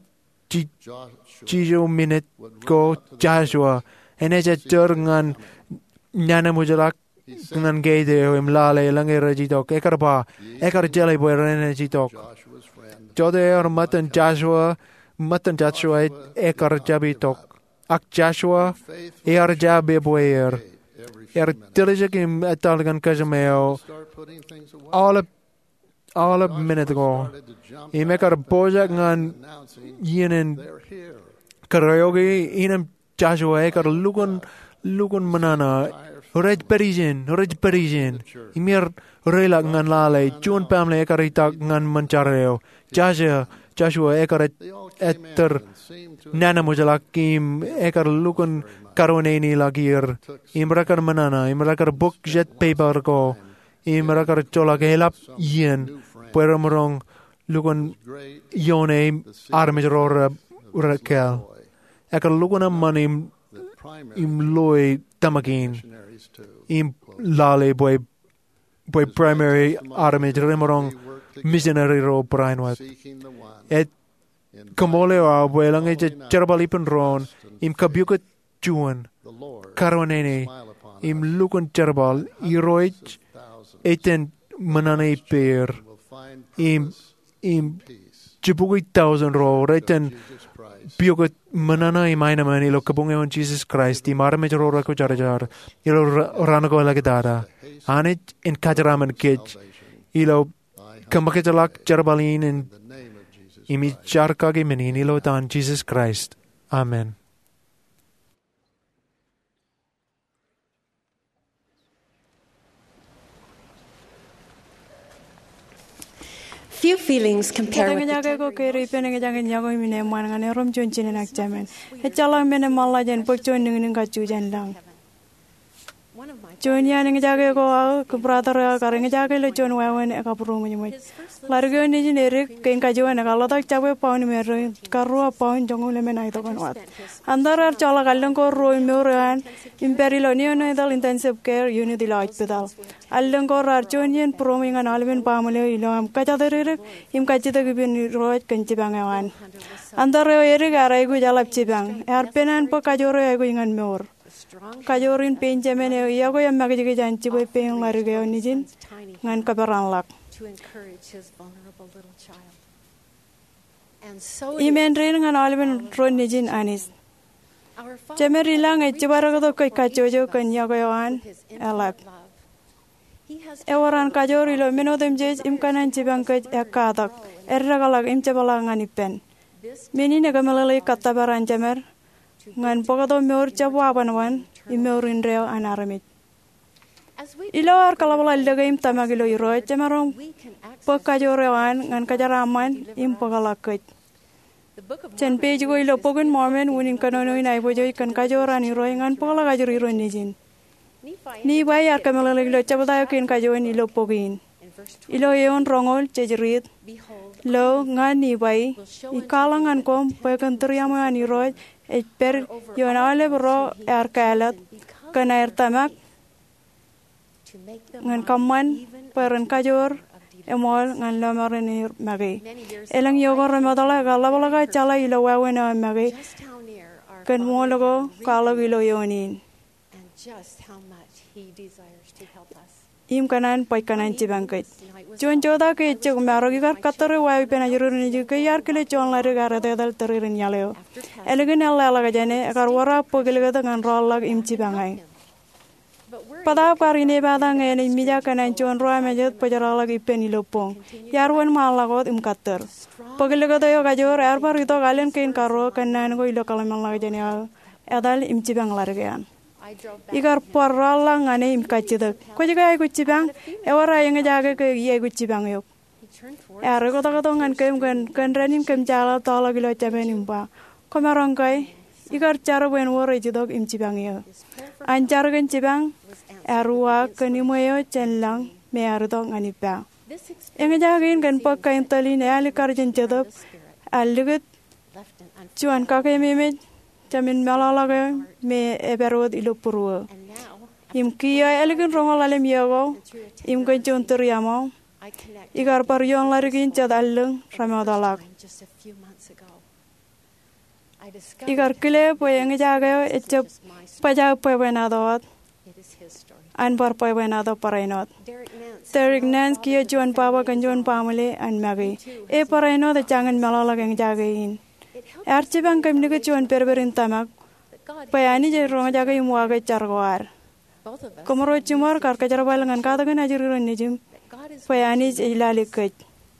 jijo minute go Joshua eneja ngan nyana mujalak ngan gede im lale lange rejitok ekar ba ekar jale boerene jitok Joshua's friend jode matan Joshua ekar jabitok ak Joshua jabe boer diligent im etalgan kajameo start putting things away. all minute go To jump im ekar bojak ngan announcing yenen they're here. karaoke inam Joshua ekar lugun manana rej Parisian imir rela ngan lale Jun pamle ekar itak ngan manchareo Joshua ekar etter nana mujalakim ekar lugun karoneni lagir imrakar manana imrakar book jet paper ko imrakar cholak helap yen pueromrong lugun yone armejror rakel ekar lugun manim im loy tamakin im lale boy primary armej remorong missionary ro brainwat Seeking the one et kamole wa welang e cherbalipen ron im kabyukat juan the Lord karonene smile upon im lukun cherbal i roich thousands eten manane per will find im peace. chibugi 1,000 ro reten Jesus Christ biukat manana i maina mani lo kabunge on Jesus Christ i marme ro ko charajar ilo ranago lagdara anit in kajaraman kich ilo kamaketalak cherbalin in the name of Jesus imi charkage menini lo tan Jesus Christ. Amen. Few feelings compare with Kadang the jaga ko kiri penang jangan jago mine man ngane rom chon chin nak jaman. He chala mene malla jan pok chon ning ka chu jan lang. Chon ya ning jaga ko ko brother ka ring jaga le chon wa wen ka puru mo mo. Largo ni jin erik ken ka jo na kala tak chabe paun me ro karua paun jong le menai to kan wat. Andar ar chala kallang ko ro me ran imperilo ni no dal intensive care unit dil hospital. Allang ko ar chon yen pro mi ngan alben pamle ilo am ka chader im ka chita gibin ro kan chibang awan. Andar ro erik arai gu jalap chibang. Er penan po ka jo ro gu ngan mor. Kajorin penjamen ya ko yam mag jige jan chiboy pen large ni jin ngan ka baran lak. to encourage his vulnerable little child. And so Imen rin ngan alben ron ni jin anis. our Father Jemer ilang e chibara ko ko ka jojo kan ya ko yan his elap. infinite love. He has Ewaran kajor ilo meno dem je im kanan chibang ka ekadak. Erra galak im chabala ngani pen. Meni ne gamalale katta baran jemer ngan pokado meur chabwa banwan imeurin reo anaramit. as we Ilo ar kalawala ilaga im tamagilo iro jemerong we can access pagkajorewan ngan kajaraman im pagalakit. the book of Chen page go ilo pogun moment unin kanono in aibo joy kan kajoran iro ngan pagala kajori iro nijin. Nephi Ni bay ar kamala ilo chabada kin kajoin ilo pogin. in verse 12. Ilo yon rongol chejrit Behold, lo ngan ni bay ikalangan kom pagan triamo an iro e per yon ale bro ar kalat kan air tamak ngan kaman peren kajor emol ngan lamarin magi elang yogo remodola galabalaga chala ilo wawena magi kan mologo kalo ilo yonin im kanan pai kanan cibangkit Juan joda ke cek marogi kar katore wawi pena jurun ni ke yar kele chon lare gar dal teririn yaleo elegen alla laga jane kar wara pogel ga dengan rolag im cibangai pada kari ne badang ene mija kanan chon roa mejet pajarala gi peni lopong yarwan malagot im katter pogel ga yo ga jor ar par ito galen kein karo kanan go ilo kalaman laga jane adal im cibang largean igar porralla ngane im kachidak ko jiga ay gucibang e wara yang jaga ke ye gucibang yok er ko ta ko ngan kem kan ranim kem jala tala gilo chaben imba ko marang kai igar charo ben wora jidok im cibang yo anjar gen cibang erwa kanimoyo chenlang me ardo ngani pa yang jaga in kan pakka intali ne ali karjen jidok aligut chuan ka ke meme Jamin malalaga me eberod ilo purua. Im kia elegant rongol alem yago. Im kanjon teriamo. Igar parion larigin cad alung ramadalak. Igar kile poyang jaga ecep pajak poybenadot. Anbar poybenadot parainot. Derek Nance kia juan papa kanjon pamale an magi. E parainot de jangan malalaga yang jagain. Archibang kam niga chuan perberin tamak payani je ronga jaga imuaga chargoar komoro chumar kar kajar balangan kada kan ajirin nijim payani ilali kach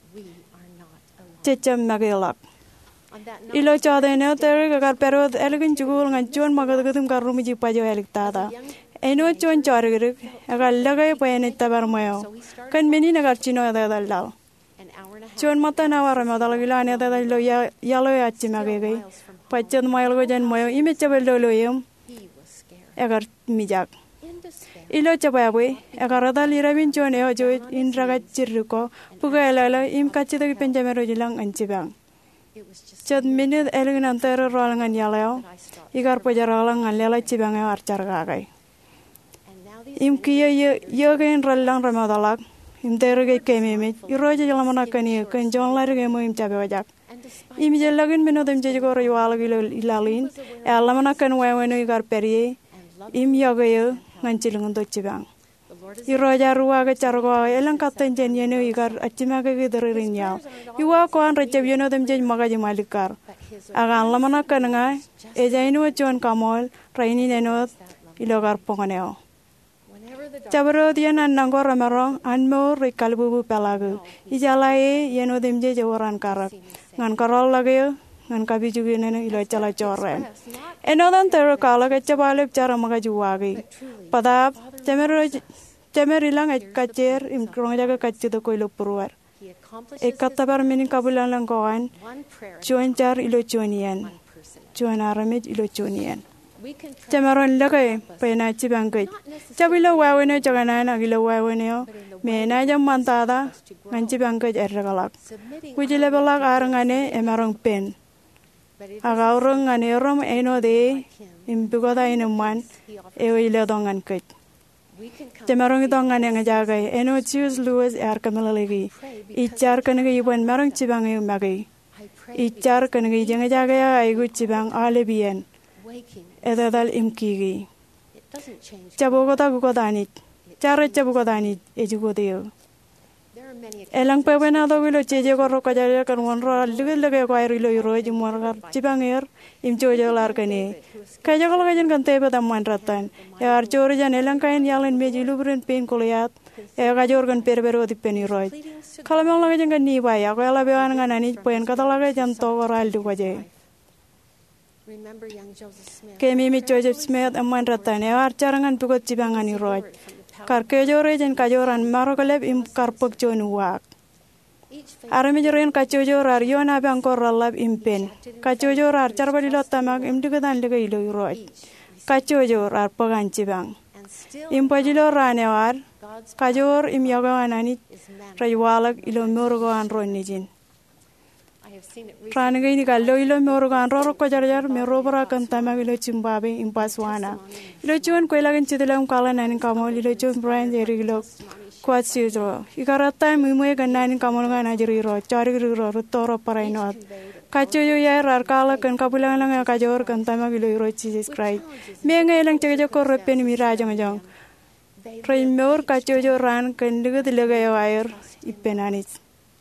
checham magelak ilo chadene ter kar perod elegin chugul ngan chuan magadagatum karumi ji pajo elik tada eno chuan chargirik agal lagai payani tabar mayo kan meni nagar chino da dal Chuan mata nawar madal gilane da lo yalo achimagege pachan mail go jan moyo ime chabel lo yum agar mijak ilo chabawe agar dal irabin chuan e jo indraga chirruko pugaela im kachida ki penjamero jilang anchibang chad minute elgin antero rolangan yalo igar pajaralang alela chibang e archar gagai im kiye yogen ralang ramadalak im terge kememe iroje jalamana kani kan jon large mo im chabe wajak im jelagin meno dem je goro yala gilo ilalin alamana kan waweno igar perie im yogayo ngancilung do chibang iroja ruwa ga chargo elang katen jen yeno igar achimaga ge deririn yaw iwa ko an recheb yeno dem je magaji malikar aga alamana kan nga ejainu chon kamol raini nenot ilogar ponganeo Cabro dia nangor ramarong anmo rekalbu pelagu. Ijalae yeno demje jawaran karak. Ngan karol lagi ngan kabi juga nene ilo cala coren. Enodan tero kala kecabale cara magajuwagi. Padap cemerilang kacer imkrong jaga kacido ko ilo purwar. Katabar minin kabulan langkoan. Cuan car ilo cuanian. Cuan aramid ilo cuanian. Cameron lagai pena cibangkit. Cabilo waweno jaganan agilo waweno mena jam mantada ngan cibangkit ergalak. Kujile belak arangane emarong pen. Agaurong ngane rom eno de impigoda inuman ewile dongan kit. Cameron dongan yang jagai eno choose Louis kamilagi. Ichar kanagi iban marong cibangi magi. Ichar kanagi janga jagaya aigu cibang alebian. Edadal imkigi. Cabogota gugodanit. Cara cabogodanit ejugodeo. Elang pebenado wilo ceje korro kajaja kan wonro lege ko air ilo iro jumor cibanger imcojo larkane. Kaja kalau kajan kan tebe taman ratan. Ya arcor jan elang kain yalen mejilu beren pen kuliat. Ya kajor kan perbero di peniroi. Kalau memang lagi jangan ni baya. Kalau ala bewan nganani pen kata lagi jan togoral du kaje. Kemi Joseph Smith aman ratan ya arcarangan tugot cibangan iroj. Karkejore jen kajoran marokaleb im karpok jonuak. Arami joren kacojor arion abang koralab impen. Kacojor arcar badilot tamak im dugedan lega ilo iroj. Kacojor arpagan cibang. Im pajilo ranewar. Kajor im yagawanani rajwalak ilo murgoan ronijin. Rana gini kallo ilo moro kan roro ko jar mero bara kan tama ilo Zimbabwe in Botswana. Ilo chuan ko ilagan chitilam kala nanin kamol ilo chuan Brian Jerry ilo kwat siyo. Ikarata mimoy kan nanin kamol nga najiri ro chari ro toro para inot. Kacho yo ya rar kala kan kapulang lang kajor kan tama ilo iro Jesus Christ. May nga ilang chagajo ko repen mirajo ngajong. Ray meur kacho yo ran kan ligo dilagayo ayer ipenanis.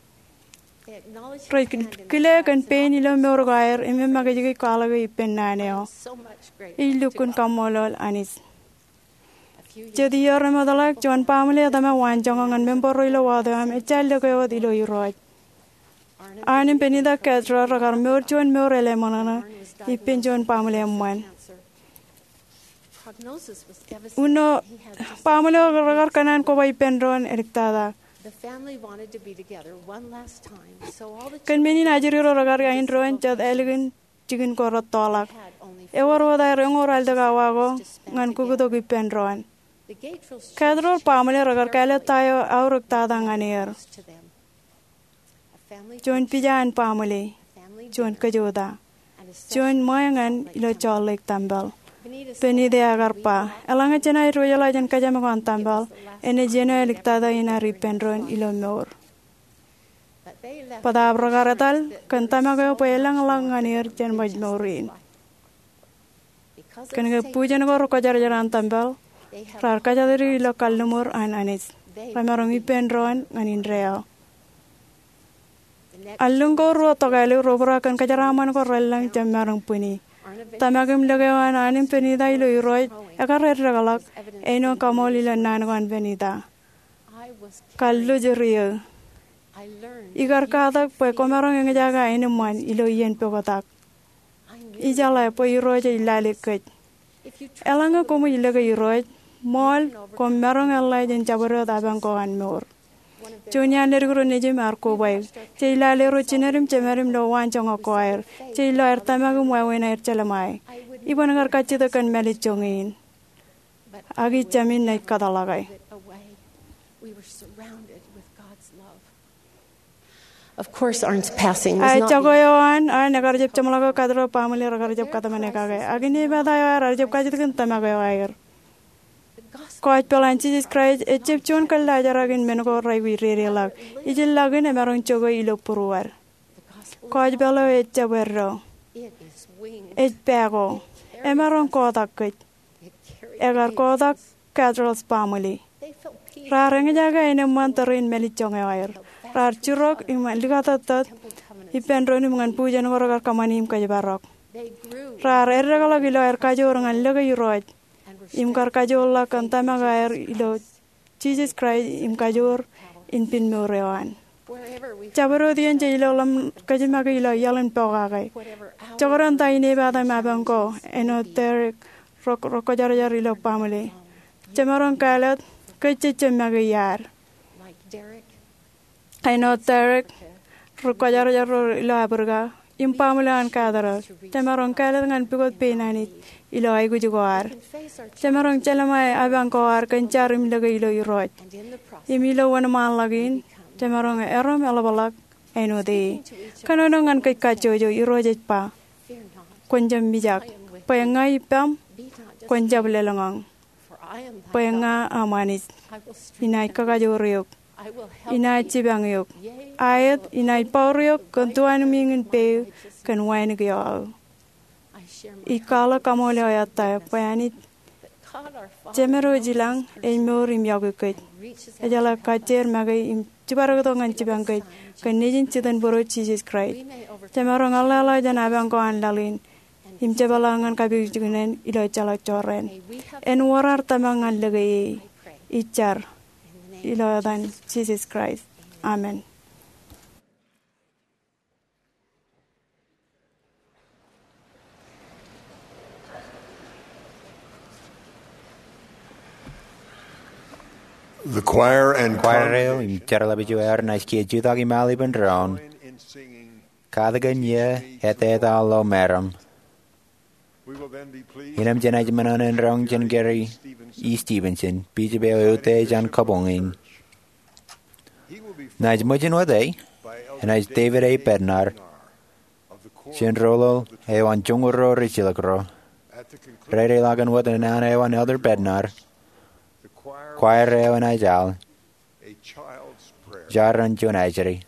Ray kile kan pen ilo meur gayer ime magaji kala ga ipenaneo. Ilukun kamolol anis. Jadi yor madalak John Pamela dama wanjong ngan member ilo wadam echal ko ilo iro. Anim penida kadra ragar meur John meur elemonana ipen John Pamela man. Uno Pamela ragar kanan ko bay penron eriktada. Kan meni najiri ragar gain ron chad elegant chicken ko rotolak. Ewar wada rengor alda gawago ngan kugudo gi penron. Kadro Pamela ragar kale tayo auruktada nganir. John pijan Pamela. John kajoda. John moyangan ilo cholek tambal. Penide agarpa. Alanga chena royala jan kajamagon tambal. Ene jeno eliktada ina ripenron ilo meur. Pada abragaratal kantamago pelang langanir jan majmorin. Kanga pujan go rokajar jaran tambal. Rar kajadiri ilo kalumur an anis. Ramarong ipenron nganin reo. Alunggo ro togalu robra kan kajaraman ko relang jamarong puni. Tamagim lagawan anim penida ilo iroi agar regalak eno kamol ilo nanwan penida. Kallu jeriyo. Igar katak pe komarong yang jaga eno man ilo yen pegotak. Ijala po iroi ja ilalik kaj. Elanga komu ilaga iroi mol komarong elai jen jabaro tabang ko an meur. Jonya nerguro neje marko bay. Chila lero chinerim chemerim lo wanchong akoir. Chila ertamagum wawena erchalamai. Ibon agar kachita kan meli chongin. Agi chamin naik kadalagai. Of course, Arn's passing Ay was not chagoyan ay nagar jeb chamalago kadro pamili ragar jeb katamane kage. Agi ni badayo ar jeb kachita kan tamagayo ayer. Koi pelan Jesus Christ echep chon kalla jaragin menko rai wi re lag ijil lagin emarong chogo ilo puruar koi belo echaberro echpego emarong kodak kit egar kodak Cadrol's family rareng jaga ene mantarin melichong air rar churok imaligatat ipenro ni mangan pujan gorogar kamanim kajabarok rar erregala gilo er kajorngan lega yuroj imkar kajol la kantama gaer ilo Jesus Christ imkajor in pin morewan chabaro dien jilo lam kajima ilo yalan pogagai chogoran taine bada mabangko enoter roko jar ilo pamele chamaron kalat kache magayar enoter roko jar ilo aburga impamulan kadara chamaron kalat ngan pigot penanit ilo ay gujugar chamarong chalamay abang ko ar kancharim lagay ilo iroj imilo wanaman lagin chamarong erom alabalak enode kanonongan kay kachojo irojej pa konjam bijak payanga ipam konjab lelangang payanga amanis inay kakajoriyok inay chibangyok ayat inay pauryok kantuan mingin pe kanwain gyaw ikala kamole ayata payanit Jemero jilang morim yagukait ejala kacer magai im cibaragto ngan cibangkait kanijin cidan boro Jesus Christ Jemero ngalala jan abang ko anlalin im cebalangan kabi junen ilo cala coren en warar tamangan legai icar ilo dan Jesus Christ amen. The choir and Choirel im charla bijuer na skie judag I mali bendron. Kadagan ye hete allo meram. Inam jana jamanon en rong jan Gary E. Stevenson, Peter Bell Ute Jan Kabongin. Naj Mujin Wade, and Naj David A. Bednar, Sin rolol, ewan jungur ro richilak ro. Rere lagan wad an ewan elder bednar. Choir ewan ajal. a child's prayer. Jaran jun ajari.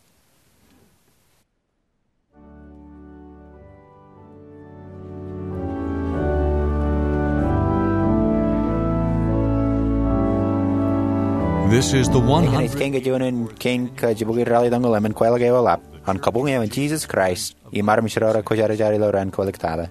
This is the Iganais 100th kenga junin ken ka jibugi rally dango lemon kwela gewa lap. An kabung ewan Jesus Christ. I maram shirora kojara jari loran kolektada.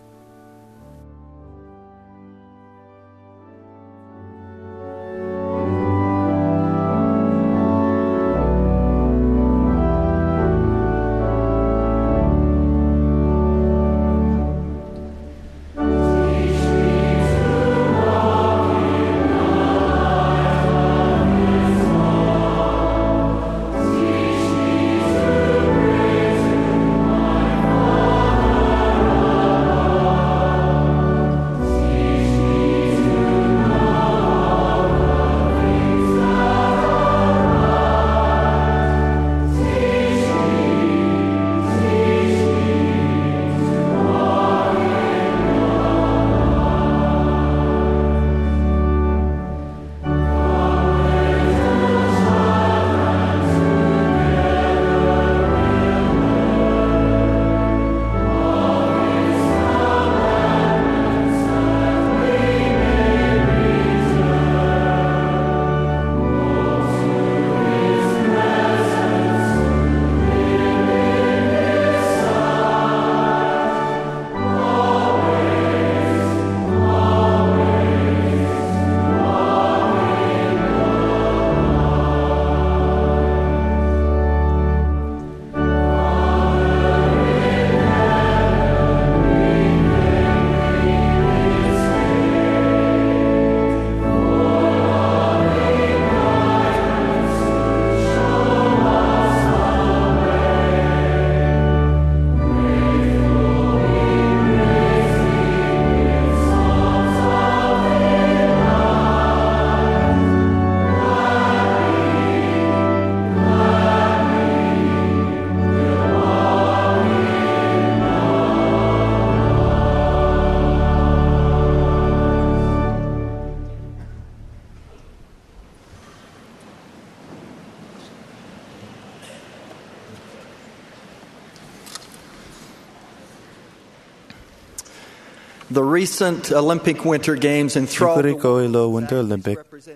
The recent Olympic Winter Games enthralled the Yukuri ilo Winter Olympic.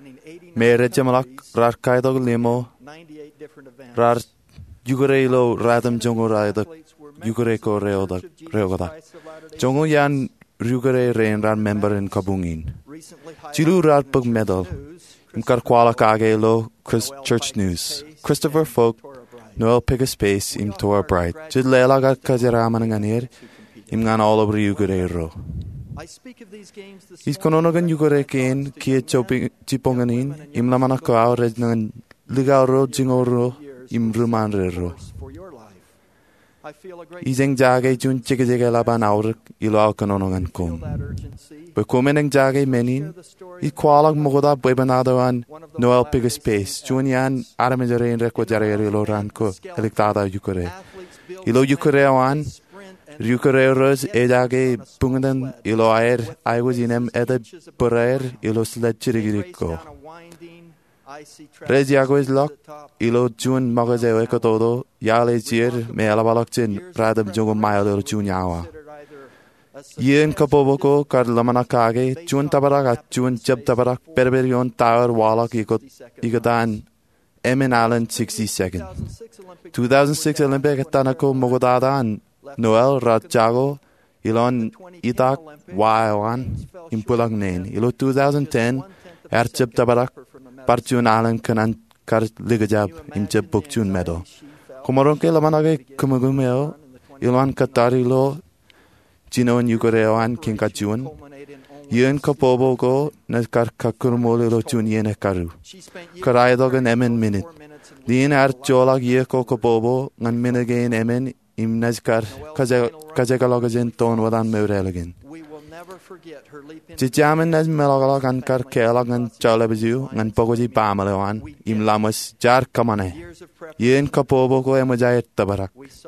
Mere jamalak rar kaidog limo. Rar yukuri ilo radam jongo raidak. Yukuri ko reoda. Jongo yan yukuri rein rar member in kabungin. Jilu rar pug medal. Imkar kwala kage ilo Church News. Christopher Folk. Noel Piggaspace im Tor Bright. Jid lelagat kajaraman nganir. Imngan all over yukuri ro. Is kononogan yukore keen kia chiponganin imlamana kao rejnan ligauro jingoro imrumanrero. Iseng jage jun chikajega laban aurik ilo kononogan kom. Bekomeneng jage menin is kwalag mogoda bebanadawan Noel Piggaspace jun yan aramejare rekwajare ilo ranko electada yukore. Ilo yukore awan Ryukareros edage pungadan ilo air aiguzinem eda purair ilo sledchirigiriko. Reziago is lock ilo jun magazeo ekotodo yale jir me alabalakchin radam jongo mayo jun yawa. Yen kapoboko kar lamanakage jun tabarak jun jab tabarak perberion tower walak ikotan Emin Allen 60-second. 2006 Olympic tanako mogodadan Noel Radjago ilon itak wawan impulang nen ilo 2010 erchep tabarak parchun alan kanan kar ligajab imchep bukchun medo komoronke lamanage kumugumeo ilon katarilo jinon yugorewan kinkachun yen kapobo go nakar kakurmolilo chun yen karu karaidogan emen minute din archolag yeko kapobo ngan minagain emen im nazkar kajagalagajen ton wadan meureligen. Jijamen naz melagalag ankar kealagan chalabazu ngan pogoji pamalewan im lamas jar kamane. Yen kapobo ko emajayet tabarak.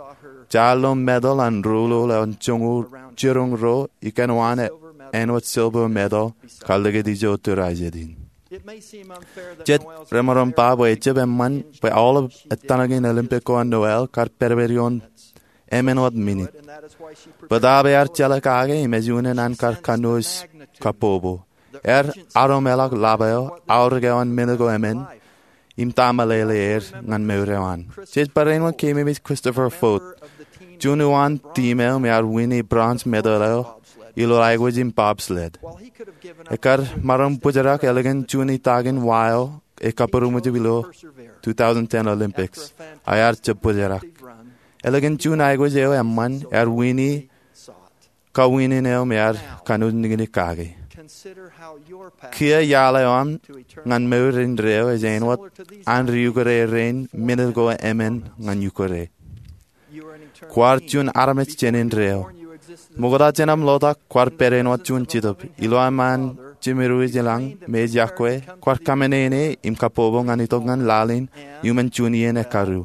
Jalom medal and rulo le on chungu jirung ro ikanwane enwat silver medal kaldige di jo turajedin. Jet remaram pa boeche man by all of atanagin Olympico and Noel kar perverion emenot minute. Badabe chalakage imajunen an kar kanus kapobo. Aromelak labeo aurgeon minago emen im tamalele ngan meurewan. Jet parenwa came with Christopher Foot. Junuan female me winnie bronze medal ilo language in bobsled. Ekar maram pujarak elegant juni tagin while e kaparumuju below 2010 Olympics. Ayar pujarak. Elegant jun language emman winnie ka winnie neo me kanu nigini kage. Kia yaleon ngan meurin reo is enwat an ryugare rain minilgo emen ngan yukore. Quartun armet jenin reo. Mogoda jenam loda quar perenwat jun chidop. Iloaman jimiru jelang mejakwe quar kamenene im kapobo ngan itogan lalin human junien ekaru.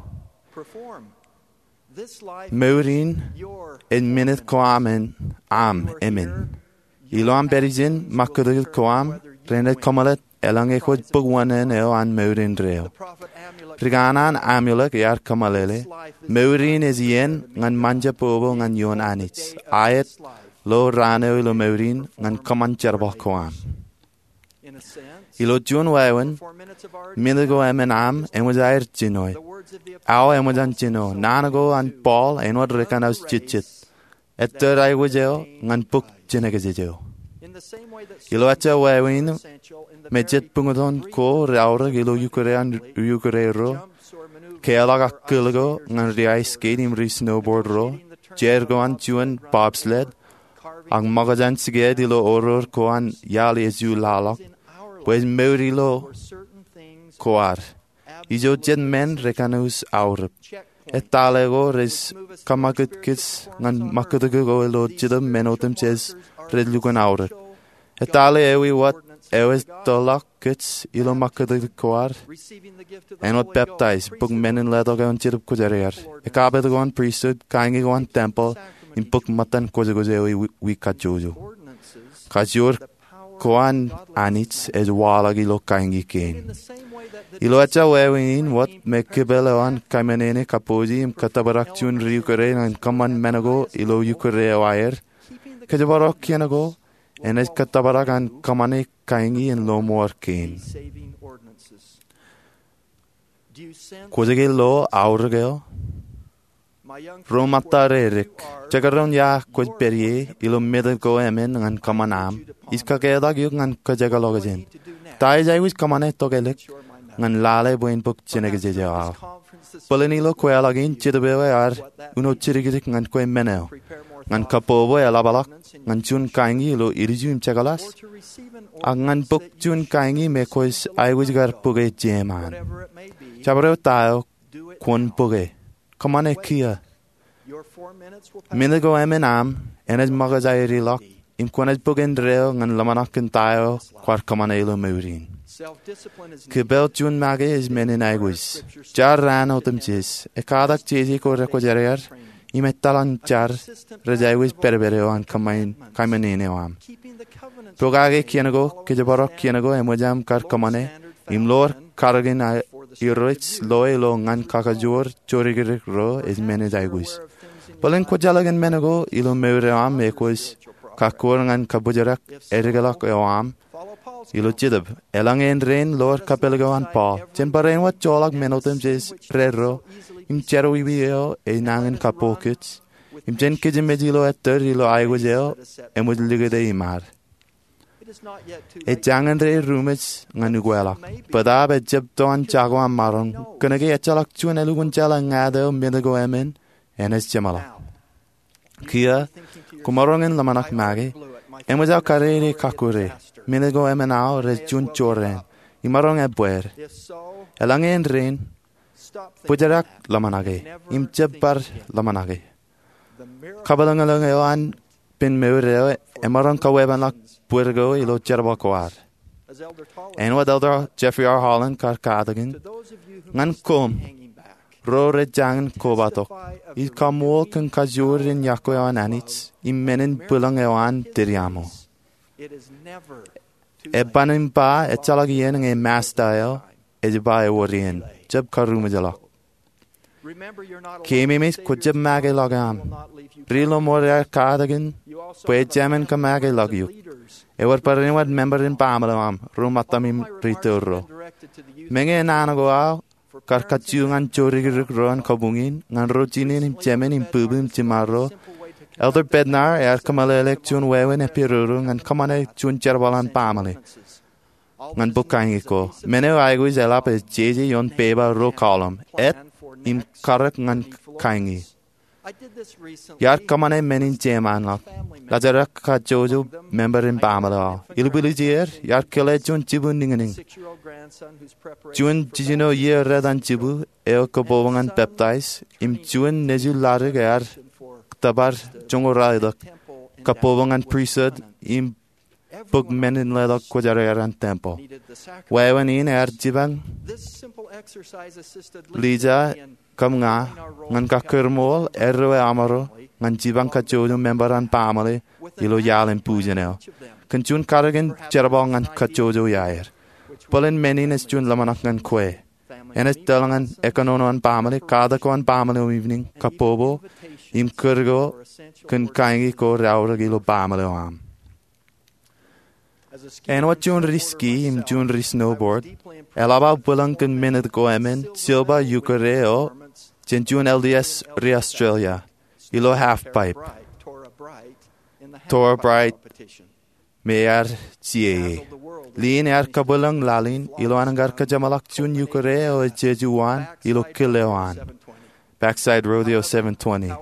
Meurin en minit koamen am emen. Iloam berizin makudil koam renet komalet elang ekod bugwanen eo an meurin reo. Riganan amulet yar kamalele. Meurin is yen ngan manja pobo ngan yon anits. Ayet lo rano ilo meurin ngan kaman cherbal koam. Ilo jun wawen minago emen am enwaz air jinoy. Ao enwaz an jino. Nanago an Paul enwad rekanas chichit. Etter ay wajeo ngan puk jinegazeo. Ilo acha wawen mejet pungodon ko raura ilo yukore ro. Kealaga kulgo ngan riai skating ri snowboard ro. Jergo an juan bobsled. Ang magajan sige ilo oror ko an yali ezu lalak. Pues meurilo koar. Ijo jen men rekanus aurap. Etalego res kamakit ngan makutago ilo jidam menotem ches redlugan aurap. Etale ewi wat ewes dolak kits ilo makutago koar. En wat baptize book men in ledoga on jidab kujarear. Ekabedago on priesthood kaingigo on temple in book matan kojagoze ewi wikajojo. Kajur koan anits es walag ilo kaingi ken. Ilo acha wewin wat mekibele on kamenene kapoji im katabarak chun ryukare nan kaman menago ilo yukare wire. Kajabarak kienago en es katabarak an kamane kaingi en lo more ken. Kojage lo aurgeo. Romatare rik. Jagaron ya koj perie ilo medago emen ngan kamanam. Iska kedag yuk ngan kajagalogajen. Tai jai wis kamane togelik ngan lale buen book jenegajejao. Polenilo kwelagin chidabewe ar uno chirigirik ngan kwe meneo. Ngan kapobo elabalak ngan chun kaingi ilo irijum chagalas. Ngan book chun kaingi me kois ai wis gar puge jeman. Chabreo tayo kwon puge. Kamane kia. Minago emen am enes magazai lok im kwanes pugen reo ngan lamanakin tayo kwar kamane ilo meurin. Kibel jun mage is menin aigwis. Jar ran otem chis. Ekadak chisi ko rekojarear. Imetalan jar rejaiwis perbereo an kamenene am. Progage kienago kijabarok kienago emojam kar kamane im lor karagin irrits loe lo ngan kakajur chorigirik ro is menin aigwis. Polen kojalagan menago ilo meuream ekos kakor ngan kabujarak erigalak eoam ilo chidab elangen rain lor kapelgo an Paul chen paren wat cholak menotem jes rero im cherowi bio e nangen kapokits im chen kijimejilo etter ilo aigojeo emud ligade imar e jangan re rumets ngan uguela pada be jeb ton chago amaron kanage echalak chun elugun chala ngado menago emen enes chamala kia kumarongen lamanak mage emoja karere kakure menego emenao res jun choren imarong ebuer elangen rain pujarak lamanage im jebbar lamanage kabalangalang ewan pin meureo emarong kawebanlak puergo ilo cherbakoar en wat elder Jeffrey R. Holland kar kadagin ngan kom Ro red jangan kobatok. I kamol kan kajur in yako ewan anits. I menen pulang ewan diriamo. E banin ba e chalagien ng e mastayo. E ba e warien. Jab karumajalak. Kemimis kujab mage lagam. Rilo moria kadagin. Pwe jamen ka mage lagyu. E war parinwad member in pamalam. Rumatamim rituro. Menge nanago ao. Karkachungan chorigirik roan kabungin. Ngan rotinin jamen in pubim timaro. Elder bednar kamalelek chun wewen e piruru. Ngan kamane chun cherbalan pamali. Ngan bukaingi ko. Meneo aigu zelap e jeji yon peba ro column. Et im karak ngan kaingi. Yar kamane menin jeman lak. Lajarak ka jojo member in pamala. Ilbilijier yar kele chun chibu ningening. Chun jijino ye redan chibu eo kabowangan baptize. Im chun neju larig yar tabar jongo raidak. Kabowangan priesthood im bug menin ledak kwajarayaran tempo. Wewen in jibang. Lija kam nga ngan ka kermol erwe amaro ngan jibang ka jojo memberan pamale ilo yalen pujanel. Kan chun karagen jerbang ngan ka jojo yair. Polen menin es chun lamanak ngan kwe. Enes dalangan ekonoman pamale kada kon pamale evening kapobo im kergo kan kaingi ko raura gilo pamale am. En wat chun riski im chun snowboard. Elaba pulang kan minute go emen silba yukareo chen chun LDS re Australia. Ilo half pipe. Tora bright. Mear CAA. Lin kabulang lalin ilo anangar ka jamalak chun yukareo e jejuan ilo kilewan. Backside Rodeo 720.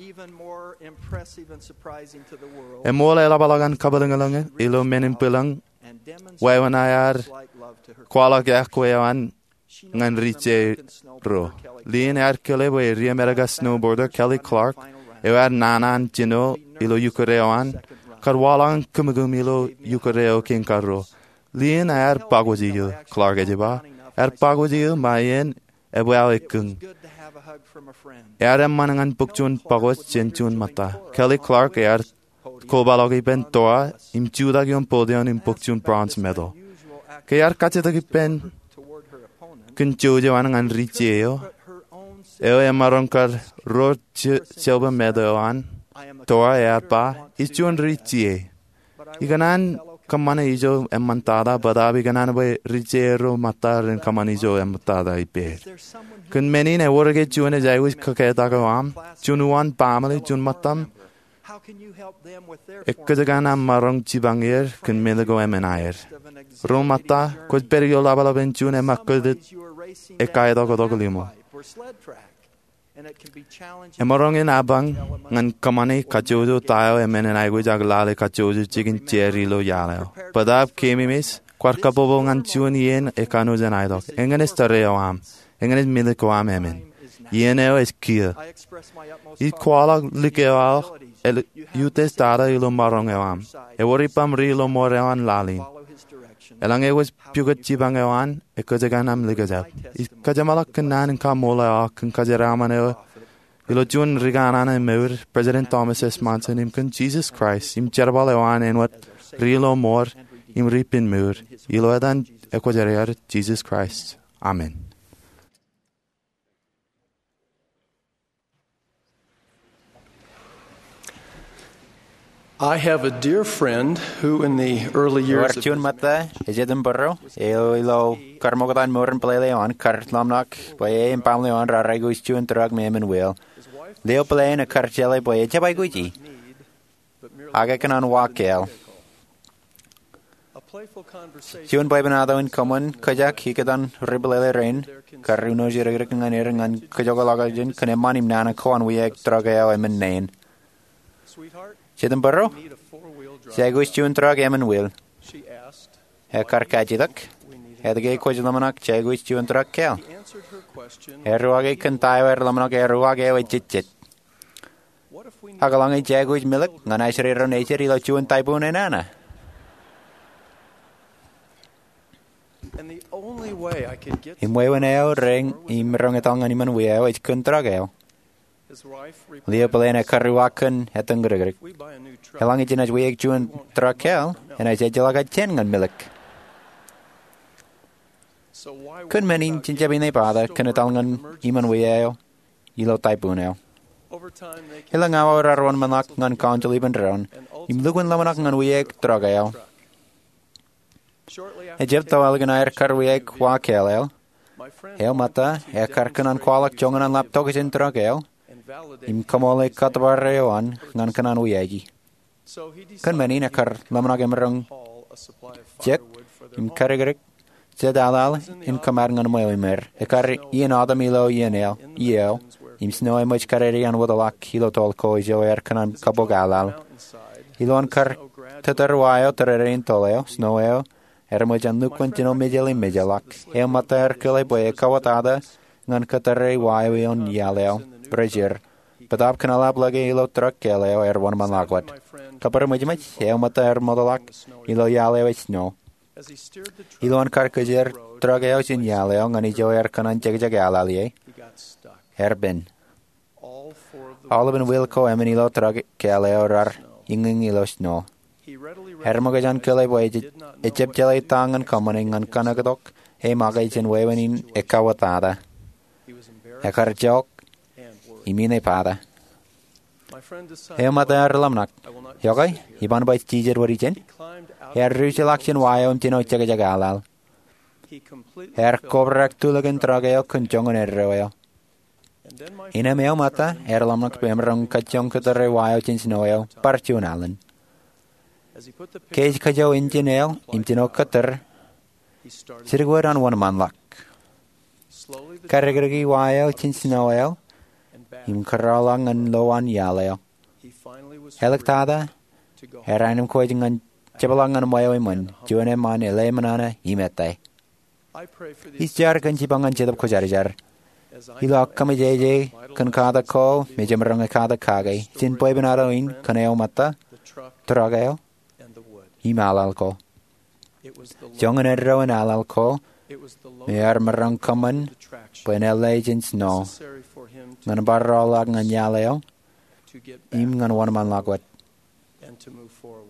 Emola elabalagan kabalangalangan ilo menin pulang wewan ayar kwalak yakwewan ngan riche ro. Lin kelebo e riameraga snowboarder Kelly Clark ewar nanan jino ilo yukareoan karwalang kumagum ilo yukareo kinkaro. Lin bagwajiyo Clark ejiba bagwajiyo mayen ebwal ikung. Manangan bukchun pagos jenchun mata. Kelly Clark kobalogi ben toa im chudagyon podion im bukchun bronze medal. Kayar kachetagi ben kun jojo anangan richeo. Eo marongkar ro chelba medoan toa ba ichun richie. Iganan kamana ijo emantada badabi ganan ba richero matar en kamana ijo emantada ipe. Kun menin warge chun jaiwis kaketaga am chunuan pamali chun matam ekkajagana marong chibangir kun melago emenair romata kod perio labala benchun emakkodet ekaidago dogolimo emarong en abang ngan kamani kajojo tayo emenen aigu jaglale kajojo chicken cherry lo yaleo padab kemimis kwarkabobo ngan chun yen ekano janaidok engen stareo am engenes milko am emen. Yeneo es kia. I kwala likewal el yutes dada ilo marong ewan. Eworipam rilo morewan lalin. Elang ewes pugat chibang ewan ekojaganam ligajab. I kajamalak kanan ka mola kan kajaraman eo. Ilo jun riganana meur President Thomas S. Monson im kan Jesus Christ im cherbal ewan en wat rilo mor im ripin meur. Ilo edan ekojarear Jesus Christ. Amen. I have a dear friend who in the early years of mata Edinburgh ilo karmogadan moran playleon kartlamnak boy in pamleon rarego chun drag memen wel leo play a karchele boy chabai guji aga kanan wakel chun boy banado in common kajak hikadan ribele rain karuno jirek ngan ngan kajogalagan kanemanim nana kon we dragel emen nain Edinburgh? Jaguis chun drag emen wil. Karkajidak. Edge kojlamanak jaguis chun drag kel. Eruage kantaiwer lamanak eruage wejit. Agalang jaguis milk, nganashri nature ilo chun taibun enana. only way I could get Im wewen eo ring im rong etong an iman weo ich kun drag eo. his wife Leo belena karwakan etong grigrig. we buy a new truck. Helang itin as weeg juan drag eo en I said jalaga ten ngan milik. So why Kun menin chinjabi ne pada kun etalngan iman weo ilo taipun eo. over time they can Helang awar arwan manak ngan kanjali bandron. Im lugun lamanak ngan weeg drag eo. shortly after Egypt algan air karweeg wa kelel. my friend Eo mata e karkan an kwalak jongan an laptog in drag eo. invalidated Im kamole katabar eo an ngan kanan weegi. so he Kun decided menin akar lamanak emerong to haul a supply of Jek, firewood for their im home. karigrig, zed alal, in kamar ngan moel mer. Ekar ian adam ilo ian el, iel, im snow e much kareri an wadalak, ilo tol ko jo kanan kabog alal. Ilo an kar tatar waio tarerin toleo, snow eo, much an luquentino mijeli mijelak. Eo mata kule boye kawatada, ngan katare waio ion yaleo, brejir. Badab kanalab lagi ilo trak keleo one man lagwat. Kapar mujimach, eo mata modalak, ilo yaleo e snow. As he steered the truck, Ilon karkajer trageo sin yaleo ngani jo kanan jagjag alalie. he got stuck. Erbin. All four of the Alban wilko emenilo trag keleo rar inging ilo snow. he readily Hermogajan kele boy Egypt jale tangan kamaning an kanagadok e magajin wewenin ekawatada. he was embarrassed Ekar jok and worried. imine pada. My friend decided E mata lamnak. I will not Yogai iban boy tijer warijin. climbed out. Ruchelaksin waio tino jagjag alal. He completely Kobrak tulagan trageo kun jongan erroeo. and then my Ina meo mata, lamnak bemerong kachong kutare waio chinsinoeo, parchunalan. as he put the Cage kajo injineo, imtino cutter, he started sirigwad on one manlak. slowly the Karigrigi waio chinsinoeo, and back. im karalang an loan yaleo. He finally was Helaktada, free to go. heranum koijing an jabalang an waio imun, juane man elemanana imete. I pray for these His jar kan jibangan jedab kojarijar. as I Ilo kami jeje, kan kada ko, mejamarang kada kage, sin boy benaroin, kaneo mata, the truck trageo, and the wood. imalal ko. It was the Lord. Jongan erro en alal ko, It was the Lord me marang kaman, the traction buen legends no. necessary for him to, Ngan barrolag ngan yaleo, to get back im ngan one man lagwat. and to move forward.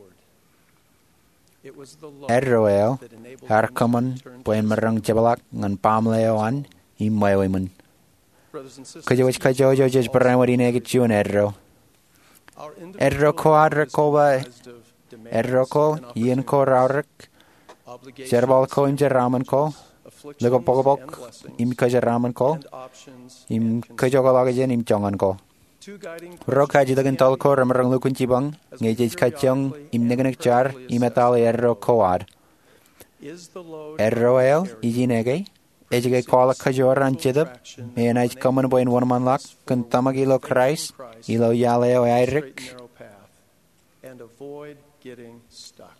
It was the Lord Erroeo, that enabled har him to kaman, return to buen his marang jabalak ngan pamleo an, im wewiman. brothers and sisters. Kajawich kajojo jij baramwadi negit juan erro. Our Erro ko adra ko ba, comprised of demands erro ko, and ian ko raurik, obligations, zerbal ko im jeraman ko, afflictions lugo and pogobok, blessings, im kajeraman ko, and options im and concerns. kajogalagajan im jongan ko. Two guiding Ro kaji dagan tol ko questions ramarang lukun chibang, ngejej kachong im neganek jar, imetal erro ko ad. is the load Erroel, ijinege, ejige kola kajoran chidab, meanaj kaman boin one man lak, kun tamagilo Christ, ilo yaleo straight and airik, narrow path and avoid getting stuck.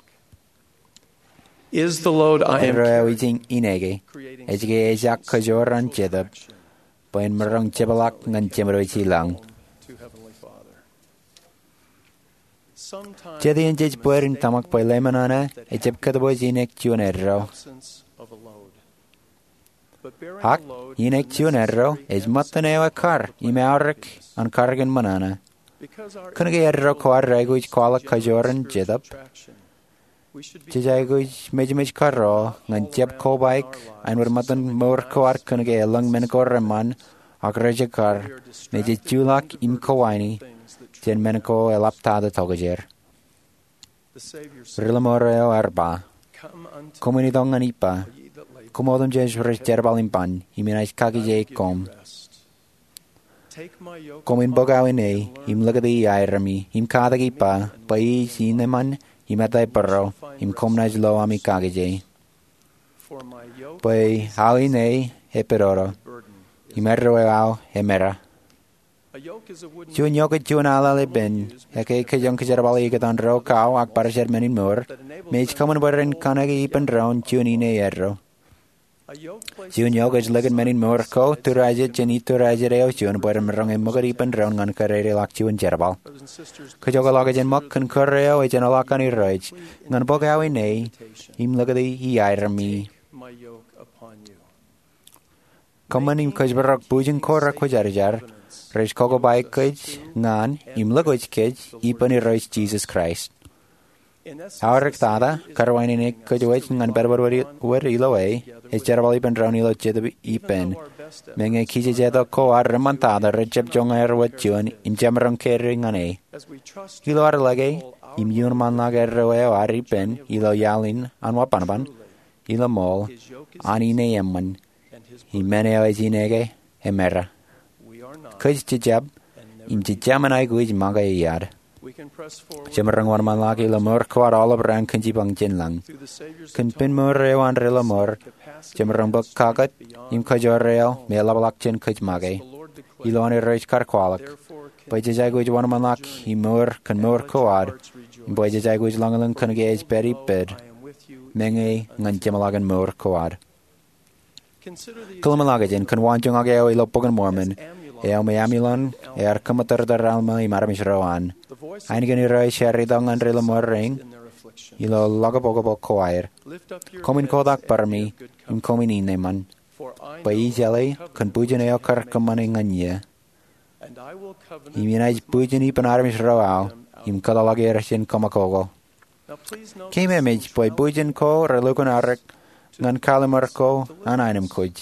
Is the load I am erroel carrying ijing inege, creating ejige ejak kajoran chidab, traction boin marang chibalak ngan chimro chilang. to Heavenly Father? Sometimes Jadi en jej we puerin mistake tamak boy lemanana, ejeb kadabo jinek chun erro. absence of a load. But bearing Hak, a load jinek is a chun erro, necessary ej mataneo kar, ime aurik, an kargan manana. because our Kunige erro koar reguj kola generous kajoran spiritual chidab, traction, we should be Jajayguj mejmej karo ngan jeb ko baik ein wer matan mor ko ar kunge lang men ko reman agraje kar meje julak im ko waini jen men ko elapta de togajer the Savior said, rilamoreo arba "Come unto komuni dongan ipa ye that labor komodum jes jerbal impan iminais kagi je kom rest. Take my yoke komin upon bogawin you e and learn im lagadi airami im kadagi pa pai sineman imatai perro im komnaj lo ami kagi je for my yoke pai hawin e peroro burden. imerro ao emera A yoke is a wooden Chun yoke chun ala le ben, eke ke jong ke jarbali ke tan ro kau ak par menin mur, mej kaman barin kanagi ipen raun chun ine erro. a yoke placed Chun yoke is legan menin mur ko, tu raje cheni tu raje reo chun barin merong e mugar ipen raun ngan karere lak chun jarbal. brothers and sisters, Ke joga laga jen mak kan kareo e jen alakani roj, ngan bogaw ine, im lagadi i airami. my yoke upon you. Cumman im cajbarach bujin cora quajarjar, reis cogo bai caj, ngan, im lagoj caj, ipan i reis Jesus Christ. Our tada, carwainin cajwaj ngan berber wer ilo way, is jarabal ipan round ilo jed ipan. Menge kije jedo ko ar remontada rejeb jonga erwat jun, im jamrang keri ngan e. Ilo ar lage, im yun man lag erwe ar ipan, ilo yalin an wapanaban, ilo mol, ani ne yemman. I mene o zinege emera. Kuj jijab, im jijaman ai guj maga iad. Jamarang wan man lagi lamor kwar all of rang kunji bang jin lang. Kun pin mur reo an relamor, jamarang buk kagat, im kajor reo, me labalak jin kuj mage. Ilo an reich kar kwalak. By jajai guj wan man lak, i mur kun mur kwad, im by jajai guj langalang kun gej beri bid. Menge ngan jamalagan mur kwad. Kulmalagajin kun wanjung ageo ilo pogan mormon, eo me amulon, kamatar dar alma I maramish roan. Einigen I roi sherry dong an rila mor ring, ilo logabogabo koair. Komin kodak parmi, im komin ineman. Pa I jelly, kun bujan eo karkamani nganye. Im inaj bujan I panaramish roao, im kadalagir sin komakogo. Kim image by bujan ko relukun arik, ngan kalimar ko an einem kuj.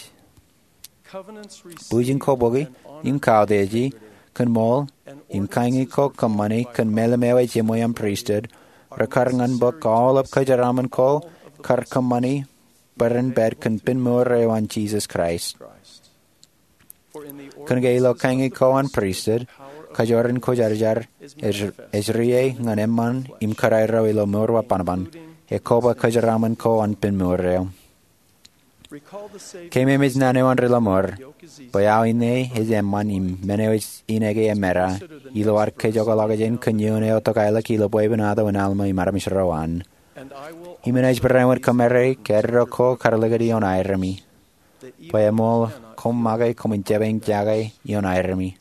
Bujin ko bogi, im kaudeji, kun mol, im kaingi ko kamani, kun melemewe jemoyam priesthood, rakar ngan bok all of kajaraman ko, kar kamani, baran bed kun pin more on Jesus Christ. Kun gailo kaingi ko an priesthood, kajorin ko jarjar, esriye ngan emman, im karairo ilo morwa panaban, koba kajaraman ko an pin more. Keme mis nane an relamor, bayao ine his emman im menewis inege emera, ilo arke jogolagajen kanyune otokaila kilo boibenado en alma I maramish roan. Imenej beremur kamere kerro ko karlegadi on iremi. Bayamol kom magay kom jebeng jagay on iremi.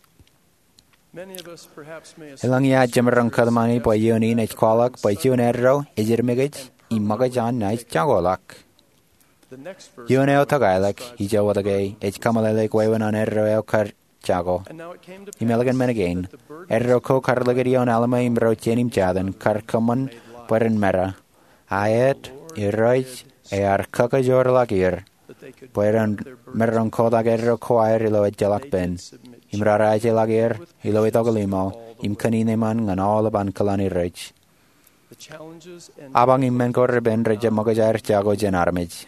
Elang ya jamarang kadmani by yuni nej kwalak by jun erro ejirmegej I magajan nej jagolak. Yun eo tagailak, I jawadagay, kamalelek wewan an erro eo kar jago. Imelagan men again, erro ko karlagadi on alama imro jenim jadan, kar kaman baran mera. Ayet, irroij, ar kakajor lagir. Baran meron kodag erro ko air ilo jalak ben. Imraraje lagir, ilo itogalimo, im kanineman ngan olaban kalani rich. Abang immen korre ben reja magajar jago jen armij.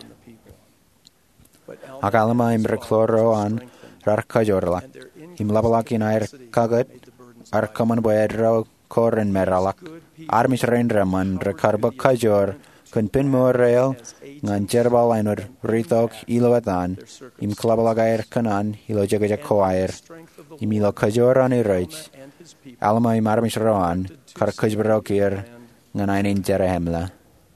Akalama im recloro an rarkajorla. Im labalak in air kagat, arkaman boedro koren meralak. Armis rendraman rekarba kajor, kun pin morel, ngan jerbal ainur ritok iloatan, im klabalag air kanan, ilo jagaja ko air. Im ilo kajor an iroj. Alama im armis roan, kar kajbarokir, ngan ainin jerehemla.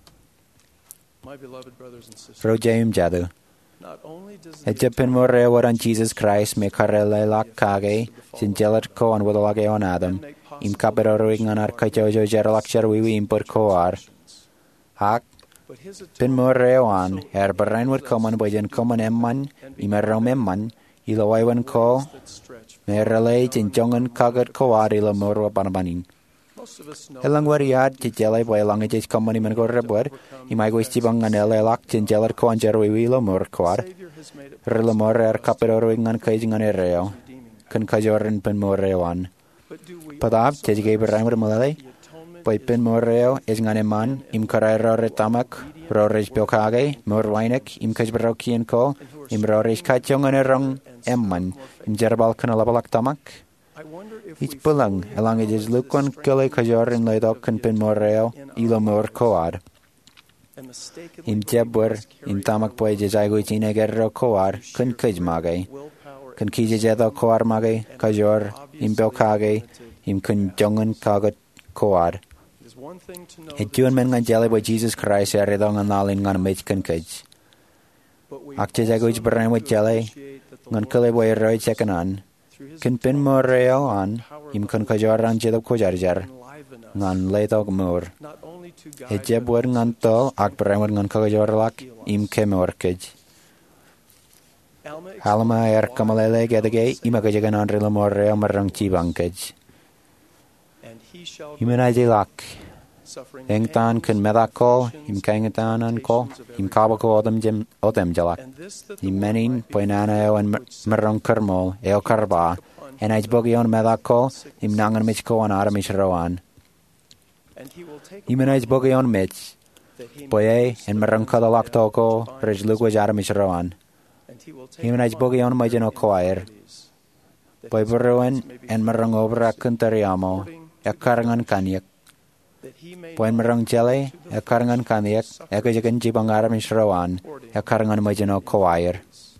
Rojaim jadu. Ejepin morre waran Jesus Christ me karele lak kage, sin jelat ko an wadalage on Adam, im kaperoruig ngan ar kajojo jeralak jarwiwi impur ko ar. Hak, pin morre oan, berain wad koman bojan koman emman, imerrom emman, ilo waiwan ko, me relay jin jongan kagat ko ar ilo morwa panabanin. Elang wariad jelai boy lang ejej komani men gorre bor imai gois tibang ngan elelak jelar ko anjer wi lo mor kwar relo mor kapero ngan kai ngan ereo kan kajoren pen morewan padab tejge beraimer malai boy pen moreo is ngan eman im karairo retamak rorej bokage mor wainek im kajbrokien ko im rorej kachong ngan erong emman im jerbal kan labalak tamak. Ich pulang, elang ejej lukon kele kajorin ledok kan pen moreo, ilo mor koar. Im jebwer, im tamak po ejej aigo ichine gerro koar, kan kaj magay. Kan kije jedo koar magay, kajor, im belkage, im kan jongan kagat koar. Ejun men ngan jele bo Jesus Christ eredong analin ngan mej kan kaj. Akje jago ich berain wet jele, ngan kele bo eroi chekanan. Kan pin moreo an, im kan kajoran jedab kojarjar, ngan letok mor. Ejebwer ngan tol, ak beremwer ngan kajorlak, im ke morkej. Alma kamalele gedage imagajagan on rilamore marang chibankaj. Imanajilak. Engtan kun medako im kangetan anko im kabako odem jalak. Imenin poinana en marang kermol eo karba. En bogion medako im nangan michko an aramish roan. Imanaj bogion mich. Boye en marang kadalak toko rejlugwaj aramish roan. Imanaj bogion majano choir. Boy buruen en marang obra kuntariamo. Ekarangan kanyak. Poin marang jale, ekarangan kanyak, ekajagan jibang aramish roan, ekarangan majano choir.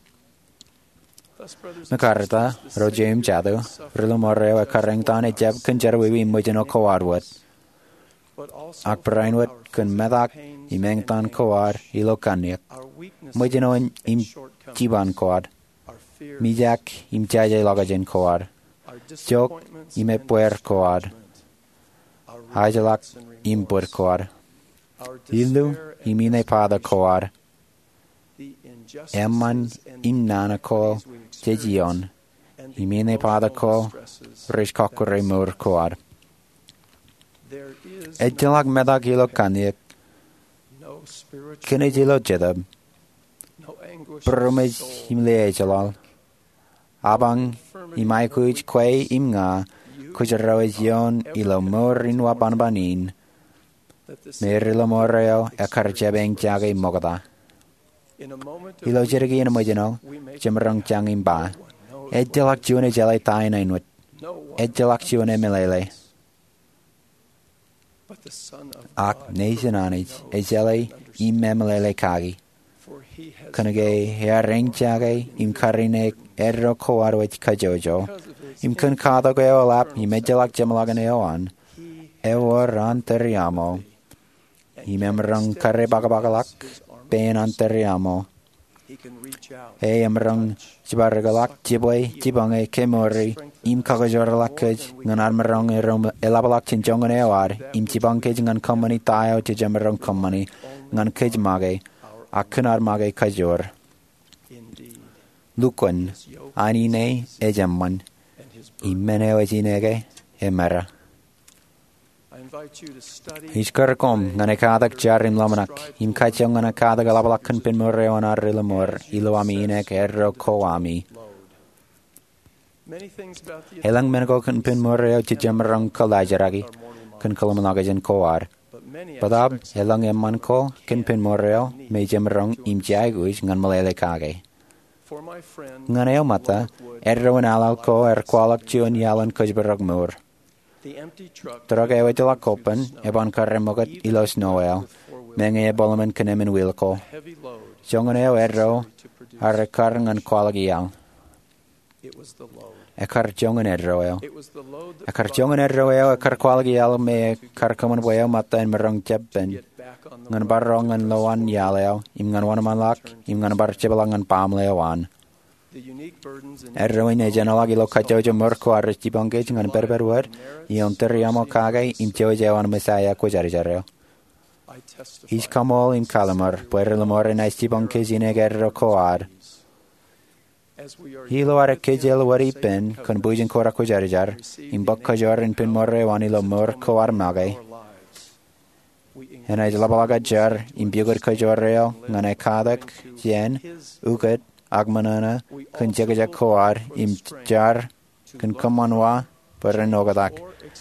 Makarta, rojem jadu, rilumoreo ekarangtan ejab kunjarwiwi majano choirwat. Akbarainwat kun medak, imengtan choir, ilo kanyak. Majano im jiban choir. Mijak im jaja lagajan choir. Jok ime puer choir. Hajalak im pur choir. Ilu imine pada choir. Emman im nana ko jejion. Imine pada ko rishkokure mur choir. Ejalak medak ilo kanyak. Kinejilo jedab. Brumej imle ejalal. Abang imai kuj kwe imga. Kujarawizyon ilo morin wa banbanin. Merilo moreo ekarjabeng jagay mogada. Ilo jirgi in mojano, jimarang jang imba. Edjalak june jalay tayo na inwit. Edjalak june milele. Ak nesananij, ejalay imemelele kagi. Kanagay hearing jagay imkarinek erro koarwit kajojo. Im kun kada go lap, imedjalak jamalagan eoan. Eor anteriamo. Imemrang kare bagabagalak, ben anteriamo. Emrang jibargalak, jiboy, jibange, kemori, im kagajoralakaj, ngan armarang elabalak chinjongan eoar, im jibankaj ngan company tayo jijamarang company, ngan kajmage, akunar mage kajor. Lukun, anine, ejamman. Imeneo ejinege, emera. Ishkarkom, ganekadak jarim lamanak, im kachong ganekadak alabalakan pinmureo an arilamur, iluaminek erro koami. Helang menago kan pinmureo jijamarang kalajaragi, kan kalamanagan koar. Badab, helang emman ko, kan pinmureo, me jamarang im jaguis ngan malele kage. Nganeo mata, erroan alal ko kwalak jion yalan kujbarag mur. Drag ewe dilak kopen, eban karemogat ilos noel, menge ebolaman kanemen wilko. Jongan eo erro, arrekar ngan kwalag ial. Ekar jongan erro eo. Ekar jongan erro eo, ekar kwalag ial me kar kaman weo mata en marang jebben. Ngan barong ngan loan yaleo, im ngan wanamalak, im ngan bar jebalang ngan pam leoan. Erroin e janalag ilo kajojo murko arres jibangej ngan berberwer, ion teriamo kage im jojewan mesaya kujarjareo. Ish kamol im kalamar, puerlamor en ice jibangej inegerro koar. Hilo are kejel waripen, kon bujen kora kujarjar, im bakkajor en pinmorre wanilo murko armage. En ay labalaga jar, im bugur kajorreo, ngan e kadak, jen, uget, agmanana, kun jagaja koar, im jar, kun kamanwa, perenogadak.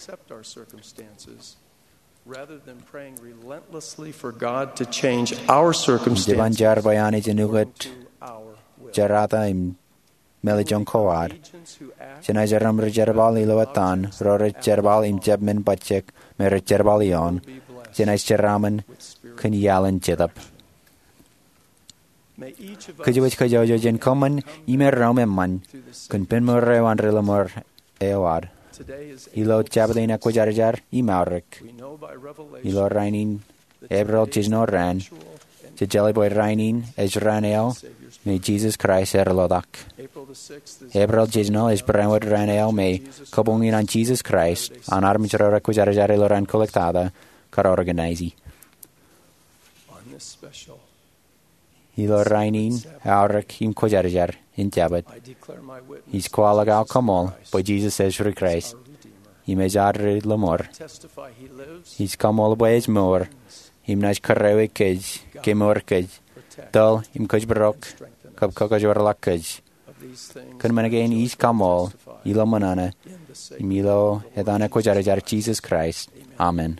Rather than praying relentlessly for God to change our circumstances, Jiban jar bayani jenugat, jarata im melijon koar. Jena jaram rejerbal ilawatan, roret jerbal im jebmen bachek, meret jerbal ion, jena jaraman, kun yalan jedab. Kajawich kajojo jen common, imer romeman, kun pinmurre wan rilamur eoar. Ilo jabadin akwajarjar, imaurik. Ilo rainin, ebrel jizno ran, jajaliboy rainin, ejraneo, me Jesus Christ erlodak. Ebrel jizno is branwad raneo me, kabungin an Jesus Christ, an armijaro akwajarjar ilo ran collectada, kar organizi. Ilo rainin auric im cojarjar in jabbat. Is qualag al kamol, by Jesus says for Christ. Im ejarri lamor. Is kamol by his more. Im nas karrewe kej, kemor kej. Dal im kaj barok, kab kakajor lakaj. Kun man again is kamol, ilo manana. Im ilo edana cojarjar Jesus Christ. Amen.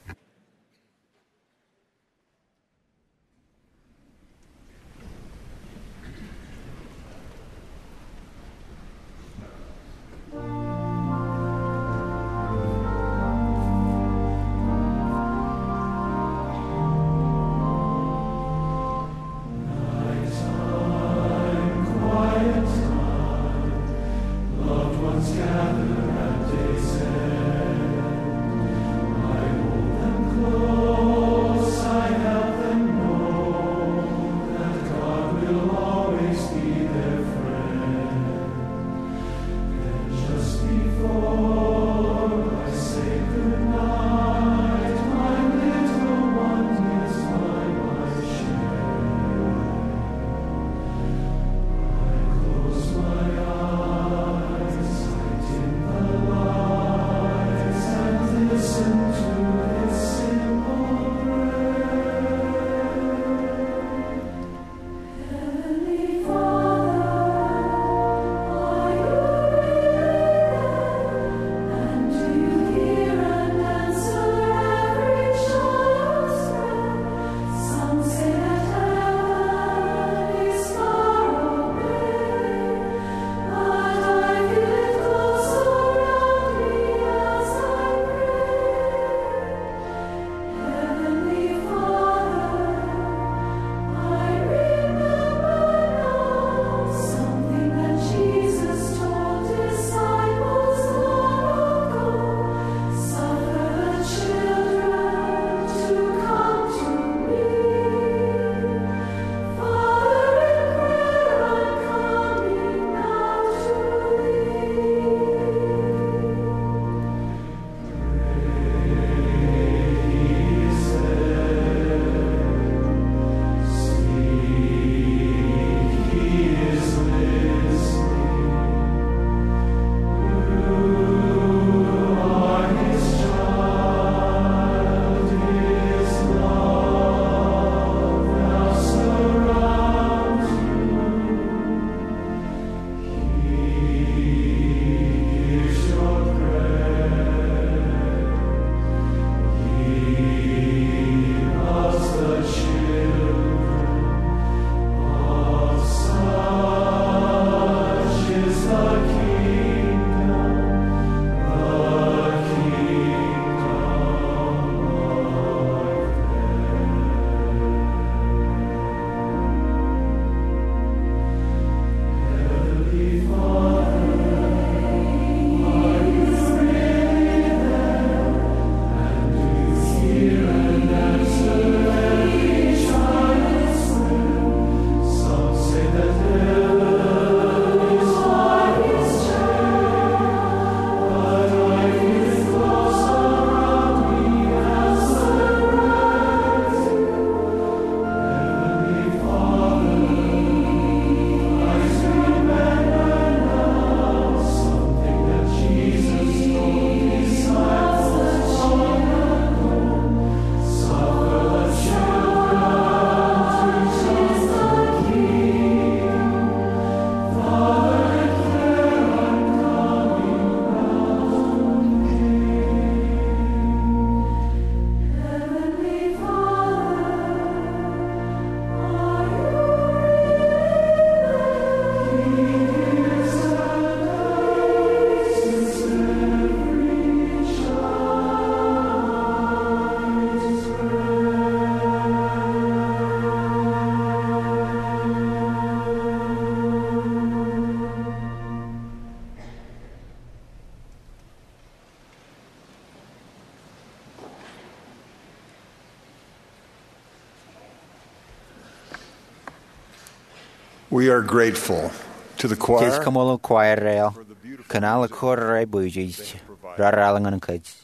We are grateful to the Tis choir kamolo choir rail, kanala corre bujis, raralang an kids.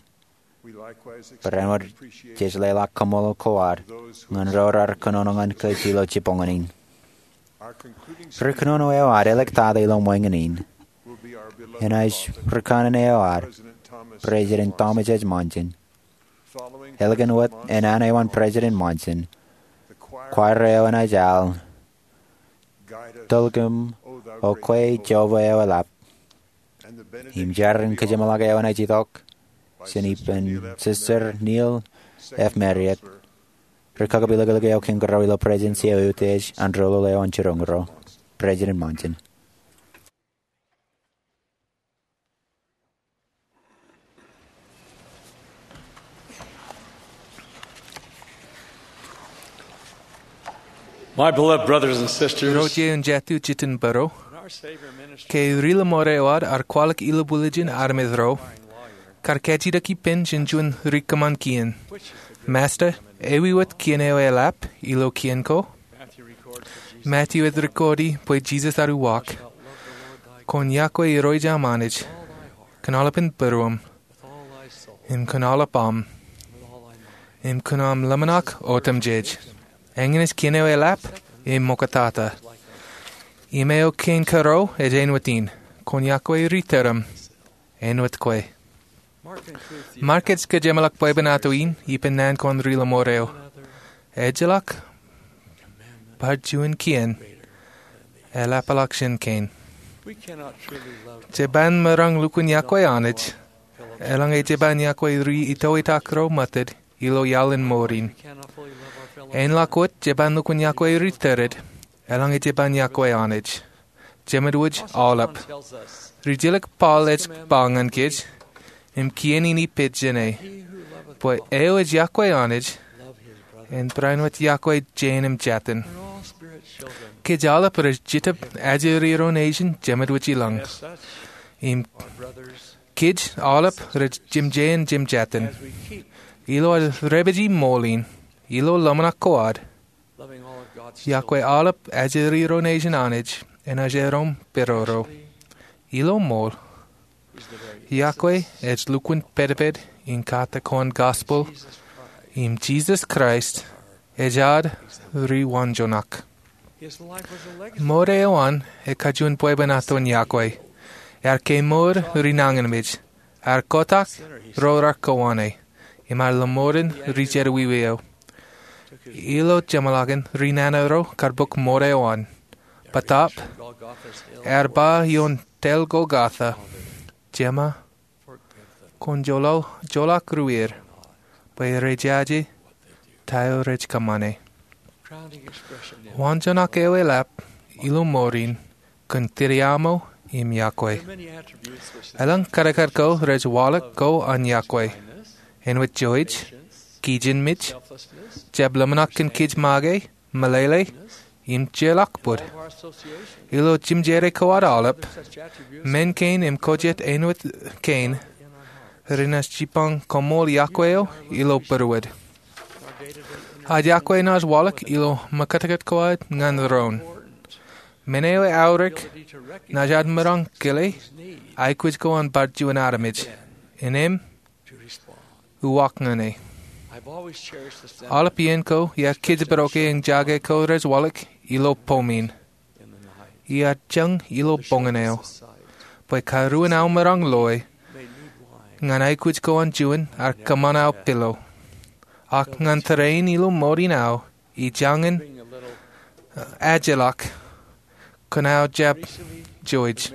Parenwar tis lela kamolo choir, ngan rorar kanonang an kids ilo chiponganin. Riccanon o ar electada ilong moinganin. And as Riccanon ar, President Thomas H. Monson. Elgan wat en an President Monson. Choir and ajal. Tulgum o quay Jova eo lap. Him jarren kajamalaga eo na jitok. Sinipen Sister Neil F. Marriott. Ricagabilagao King Garawilo Presidency Utage and Rolo Leo and Chirongro. President Monson. My beloved brothers and sisters, Roje and Jatu Chittenborough, Ke Rila Moreoad ar qualic ilobuligin armithro, Carcetida ki pen jinjun rikaman kien. Master, ewiwat kieneo elap, ilo kienko. Matthew ed recordi, poi Jesus aru walk. Con Yako e roja manage. Canalapin burum. Im canalapam. Im canam lamanak autumn jej. Engenis kieneo elap, im mokatata. Imeo kien karo, ed enwatin. Con Yako e riterum. Enwat kwe. Markets ka jemalak poibanatuin, ipen nan con rila moreo. Ejelak, barjuin kien, elapalak shin kain. Jeban marang lukun yakwe anij, elang e jeban yakwe ri ito itakro matid, ilo yalin morin. En lakot, jeban lukun yakwe riterid, elang e jeban yakwe anij. Jemadwuj alap. Rijilik Paul ech bangan kij, im kieni ni pidjene. Poi eo ej yakwe anij, en brainwat yakwe janem jatin. Kijala per jitab ajiriro nation jemadwichi lang. Im kij alap rej jim jain jim jatin. Ilo al rebeji molin, ilo lamana koad. Yakwe alap ajiriro nation anij, en ajerom peroro. Ilo mol. Yahweh ej luquint pediped in kata con gospel im Jesus Christ ejad riwanjonak. Moreoan e kajun puebanaton Yahweh. Ke mor rinanganmij. Kotak rorar kawane. Imar lamorin rijerwiveo. Ilo jamalagan rinanaro karbuk moreoan. Patap ba yon tel Golgotha. Gemma con jola cruir, poi regiagi tayo reg kamane. Wanjanak ewe lap, ilo morin, con tiriamo im Yahweh. Elang karakarko reg walak go an Yahweh. En with joij, kijin mij, jablamanak en kij mage, malele, im jelakbud. Ilo jimjere koad alap, men kain im kojet enwit kain, rinas jipang komol Yahweh ilo perwed. Had Yahweh nas walak ilo makatakat koad ngan ron. Menewe aurik, najad marang kile, aikwij ko an barju an aramij. Enem, uwak ngane. Alapien ko, ya kids baroke ang jage ko res walak ilo pomin. Ia jang ilo bonganeo. Poi karuan au marang loy. Ngan ai kuj ko an juan ar kaman au pilo. Ak ngan terrain ilo morin au. I jangan agelak. Kun au jab joij.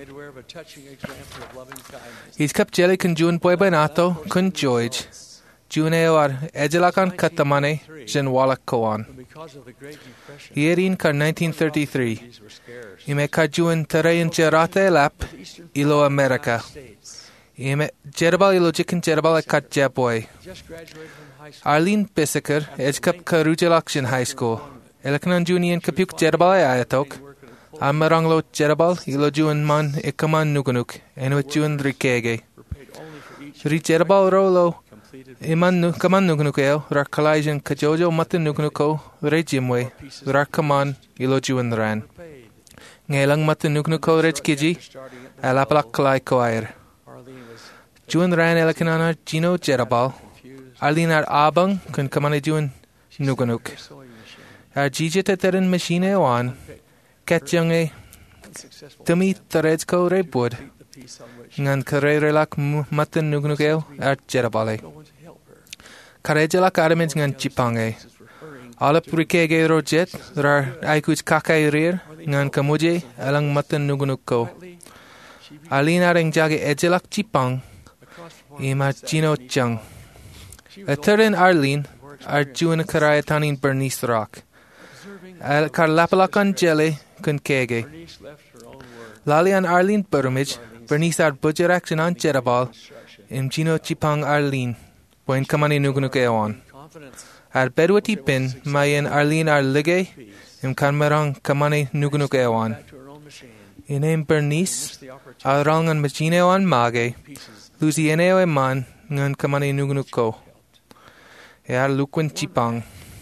Is kap jelly kun juan poi banato kun joij. Juneo ar ejelakan katamane jen walak koan. Yerin kar 1933. Ime kajuan terayan jerate lap ilo America. Ime jerbal ilo jikin jerbal kat jaboy. Arlene Bissiker ejkap karujelakshin high school. Elaknan junian kapuk jerbal ayatok. Amaranglo jerbal ilo juan man ikaman nugunuk. Enwit juan rikege. Ri jerbal rolo. Iman kaman nugnukeo, rar kalajan kajojo matan nugnuko, rejimwe, rar kaman ilo juan ran. Ngelang matan nugnuko rej kiji, alapalak kalai koair. Juan ran elakanar Gino Jerabal, Arlinar abang kun kamane juan nugnuk. Ar jijit eterin machine oan, ketjang e tumi tared ko re bud ngan karerelak matan nugnugel jerabale. Karejelak adamins ngan chipange. Ala purikege rojet rar aikuj kakai rir ngan kamuje alang matan nugnugko. Alina ring jage ejelak chipang ima chino chang. Eterin Arlene Arjuna karayatanin Bernice Rock. Al karlapalakan jele kun kege. Lalian Arlene Burmage Bernice ar bujerak jinan jerabal im chino chipang Arlene. Buen kamani nugunuk ewan. Ar bedwati bin mayen Arlene ar lige im kanmerang kamani nugunuk ewan. Inem Bernice ar rangan machine ewan mage. Lucy eneo e man ngan kamani nugunuk ko. Ar lukwen chipang.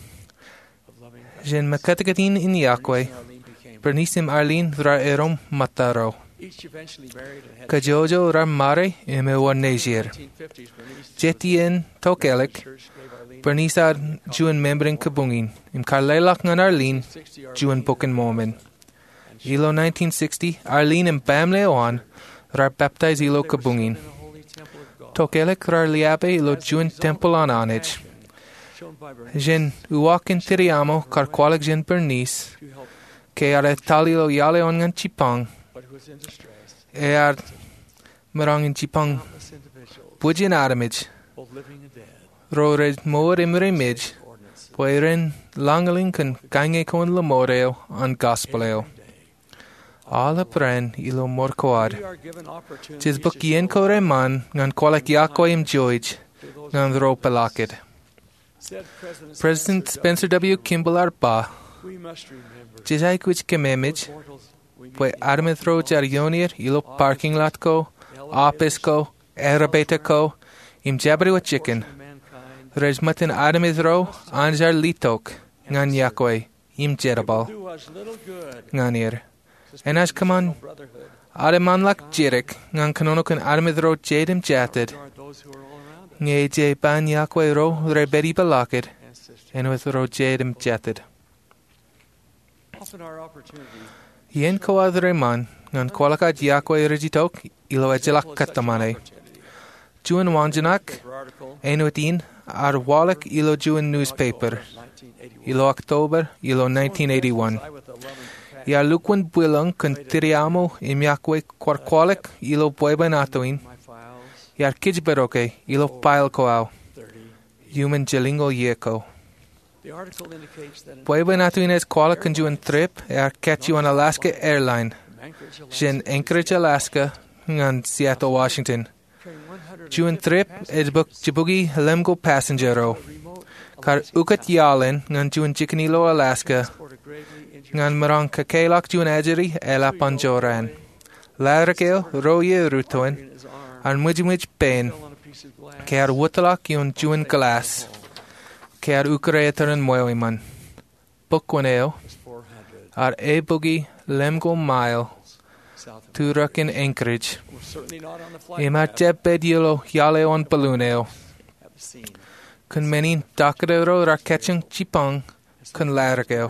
Jen makatagatin in yakwe. Bernice im Arlene dra erom mataro. Kajojo ram mare eme wan nezier. Jetien tokelik. Bernice ar juan membrin kabungin. Im karlelak ngan Arlene juan boken momen. Ilo 1960 Arlene im bamle oan rar baptize ilo kabungin. Tokelik rar liabe ilo juan temple an anich. Jen uwakin tiriamo karkwalik jen Bernice. Ke ar talilo yale on ngan chipang. E ar marang in chipang bujin aramij. Ro red moor imre mij. Poiren langaling kan gange kon lamoreo an gospeleo. Ala pren ilo morcoad. Tis bukien kore man ngan kwalak yako im joij ngan ro pelakid. President Spencer W. Kimball Arba. Jizai kuch kememij. Pue armithro jarionir ilo parking lot ko, office ko, erabeta ko, im jabri wa chicken. Rejmatin armithro anjar litok, ngan yakwe, im jerabal. Nganir. Enash kaman, ademan lak jirik, ngan kanonokan armithro jadim jatid. Nye je ban yakwe ro reberi balakid, en with ro jadim jatid. Yen ko adre man, ngan kwalakad yakwe rejitok, ilo ejelak katamane. Juan wanjanak, enuetin, ar walak ilo Juan newspaper. Ilo October, ilo 1981. Ya lukwan builang kun tiriamo im yakwe kwarkwalak ilo buebanatoin. Yar kijberoke ilo pile koao. Human jelingo yeko. Pueblo natuines kwalak kan juan trip catch you on Alaska Airline. Jen Anchorage, Alaska, ngan Seattle, Washington. Juan trip book jibugi lemgo passengero. Kar ukat yalen ngan juan Chicanilo, Alaska. Ngan marang kakelak juan ajeri ela panjoran. Larakeo roye rutoin. Ar mujimij pen. Kar wutalak yun juan glass. Kear ukreeteren moiman. Bukwaneo. Ar bugi lemgo mile. Turakin Anchorage. Imar jebedilo yale on ballooneo. Kun menin dakadero ra catching chipang kun larageo.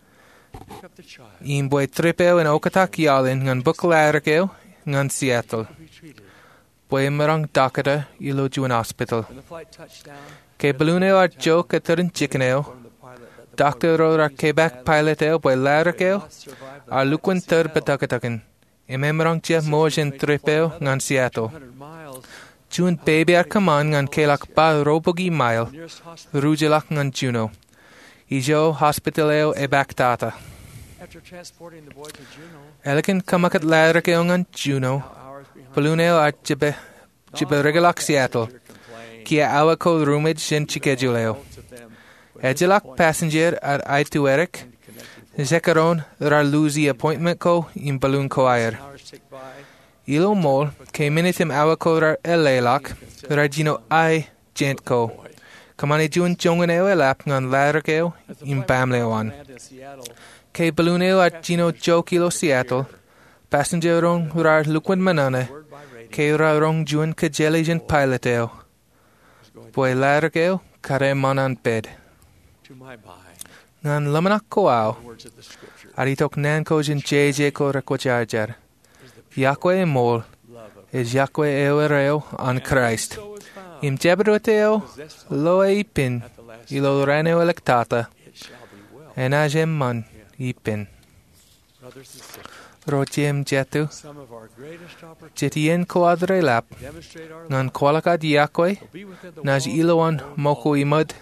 Boy tripeo en okatak yalen ngan buk larageo ngan Seattle. Boy marang dakada ilo juan hospital. Ke ballooneo ar jo katarin chickeneo. Doctor ar Quebec piloteo boy larageo. Ar lukwan ter batagatakin. Imemrang je mojen tripeo ngan Seattle. Jun baby ar kaman ngan kelak ba robogi mile. Rujelak ngan Juno. Ijo hospitaleo ebaktata. Elikin kamakat larageo ngan Juno. Ballooneo ar jiberegalak Seattle. Kia awako rumid shin chikejuleo. Ejelak passenger ar aitu Eric. Zekaron rar luzi appointment ko in balloon ko ayer. Ilo mol ke minitim awako rar elelak rar jino ai gent ko. Kamani jun jonganeo elap ngan larageo in bamleoan. Ke ballooneo ar jino jo kilo Seattle. Passengeron rar lukwan manane. Ke rarong jun kajeligen piloteo. Boy larageo kare manan bed. ngan lamanak ko au, aritok nan ko jin jeje ko rakwajarjar. Yahweh mol, is Yahweh ewereo on Christ. Im jebroteo lo ipin, ilo raneo electata, en ajem man ipin. Rotiem jetu, jetien koadre lap, ngan kwalakad Yahweh, naj iloan moko imad.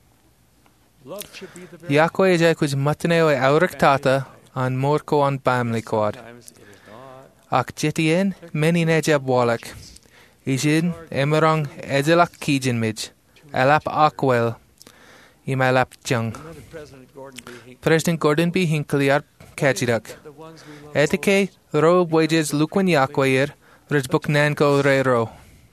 Yahweh jakuj matneo e aurectata, an morko an bamli quad. Ak jetien meni nejab walak. Ishin emerang edelak kijin mij, elap akwel, im elap jung. President Gordon B. Hinckley ar kajidak. Etike ro wages lukwan Yahweh rejbuk nanko re ro.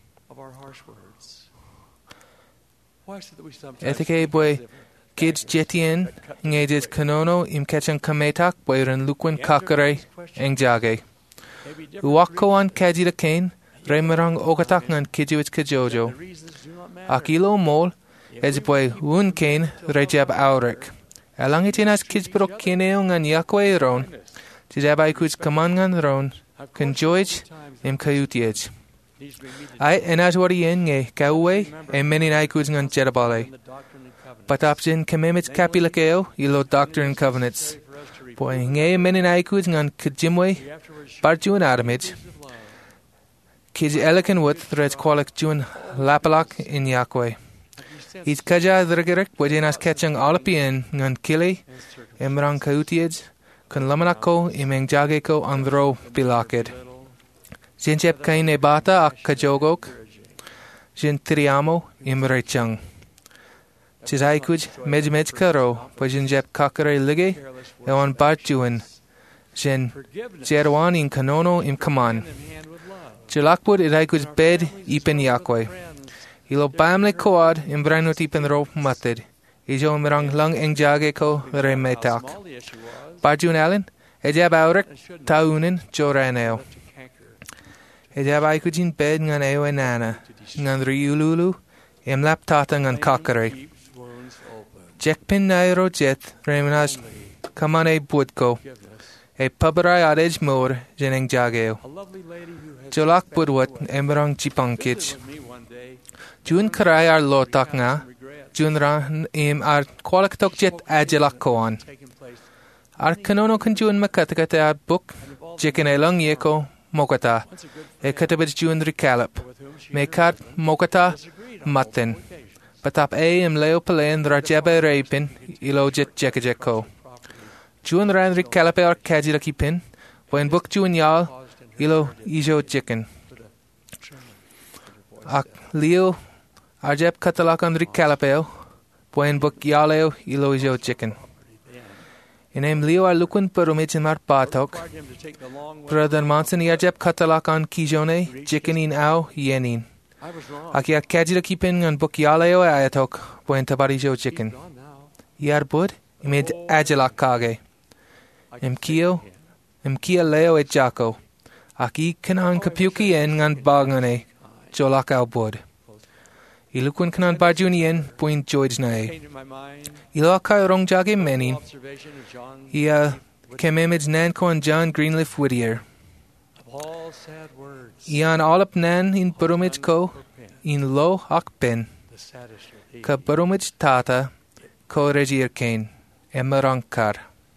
Etike boy kid jetien ngages kanono im kachan kametak boyren lukwan kakare engjage. Uwako an kajida kane, remerang okatak ngan kijuit kajojo. Akilo mol, boy un kane rejab aurek. Alangitinas kijbrok kineo ngan Yahweh ron, tijabai kuj kaman ngan ron, kan joj im kayutiej. Ay enajwarien nge kawe meninai kuj ngan jerabale. Patapjin kamemit kapilakeo ilo Doctrine and Covenants. Boy nge meninai kuj ngan kajimwe, barjuan adamij. Kij elikan wut threads kwalak juan lapalak in Yahweh. Is kaja drgerek bojenas ketchang alapien ngan kili emrang kautiej kan lamanako imeng jageko andro bilakid. Jinjep kaine bata ak kajogok jin triamo imrechang. Chizaikuj mej karo bojinjep kakare lige ewan barjuan jin jerwan in kanono im kaman. Jilakbud idaikuj bed ipen Yahweh. Ilo bamle koad in branut ipen ro matid. Ijo mirang lang engjage ko remetak. Barjun allen, ejab aurek taunen joraneo. Ejab aikujin bed ngan eo enana, ngan riululu, lap tata ngan kakare. Jekpin nairo jet remenas kamane budko. E pabarai adej mor jen engjageo. Jolak budwat emrang jipankij. Jun karai ar lotak nga, jun ran ar kwalaktok jet ajelak koan. Ar kanono kan jun makatakate ar book, jikin elang yeko mokata, e katabit jun rikalap, me kat mokata matin. Patap leo palayan rajaba reipin, ilo jet jekajeko. Jun ran rikalape ar kajilakipin, when book jun yal, ilo ijo jikin. Ak leo Arjep katalakan rikalapeo, buen buk yaleo ilo ijo chicken. Inem leo ar lukun perumit in mar patok, brother Manson arjep katalakan kijone, chicken in au yenin. Aki ak kajira kipin ngan buk yaleo ayatok, buen tabarijo chicken. Yar bud, imid ajalak kage. Im kia leo et jako. Aki kanan kapuki en ngan bagane, jolak au bud. Ilukun kanan barjunien point George nae. Ilo akai rong jage menin. Ia kememid nan kon John Greenleaf Whittier. Ian alap nan in burumij ko in lo ak pen. Ka burumij tata ko regir kain emarankar.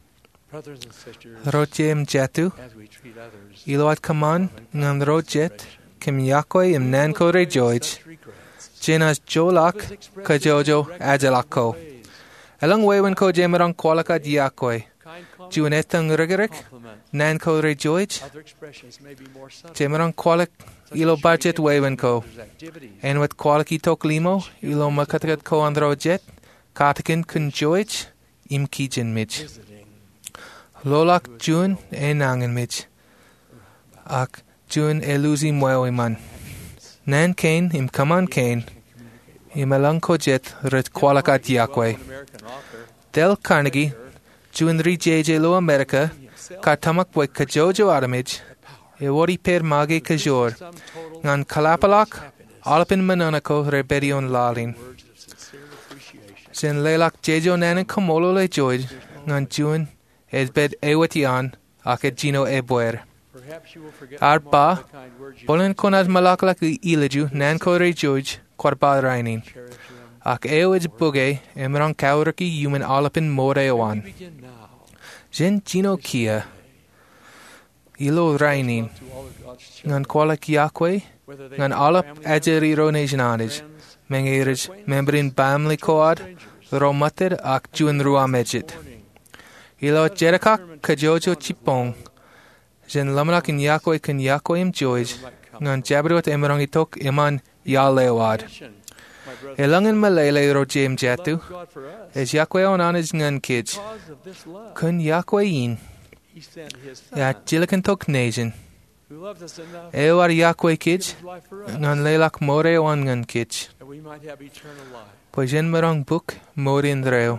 Rojem jatu. Ilo at kaman ngan rojet kim Yahweh im nan ko rejoice. Jenas jolak kajojo ajalako. Elang wewen ko jemerang kwalaka Yahweh. Junetang rigerik nan ko rejoice. Jemerang kwalak ilo budget wewen ko. En wat kwalaki tok limo ilo makatakat ko andro jet. Katakin kun joich im kijin mij. Lolak jun nangen mij. Ak jun elusi mwewiman. Nan kain im kaman kain. Imalang kojet ret kwalakat Yahweh. Del Carnegie, Junri JJ Lo America, Kartamak boy kajojo adamij, Ewori per mage kajor, Ngan kalapalak, Alpin mananako rebellion lalin. Sin leilach jejo nanan kamolo le George, ngan juan bed ewatian, ak gino buer. Ba, bolen konas malaklak iliju nan kore George, kwarba rainin. Ak buge, emran kauraki human alapin more oan. Jen gino kia, ilo rainin, ngan kwalak yakwe, ngan alap ajeriro nationanij, mengerij, membrin bamli koad, romated ak juan rua mejit. Ilo jerakak kajojo chipong, jen lamanak in yakwe im George, ngan jabrot emrangitok iman yalewad. Elangan malele ro jem jatu, es yakwe onanij ngan kij, kun yakwe in, ya jilakantok nation. Ewar yakwe kij, ngan lelak more on ngan kij. Pues jen marang book morin dreo.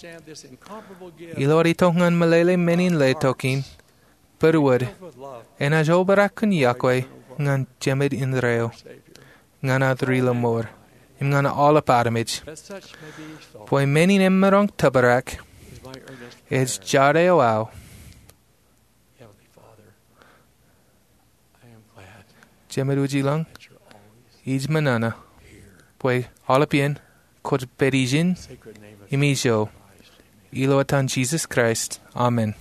Ilori tok ngan malele menin le tokin, perwood, en a jobarak kun yakwe, ngan jemid in dreo, ngan adrila mor. Im ngan ala paramij. Poi menin emmerong tabarak. It's jare wow. Jemeruji lang. Ij manana. Poi ala pien. Kod berijin. Imijo. Ilo atan Jesus Christ. Amen.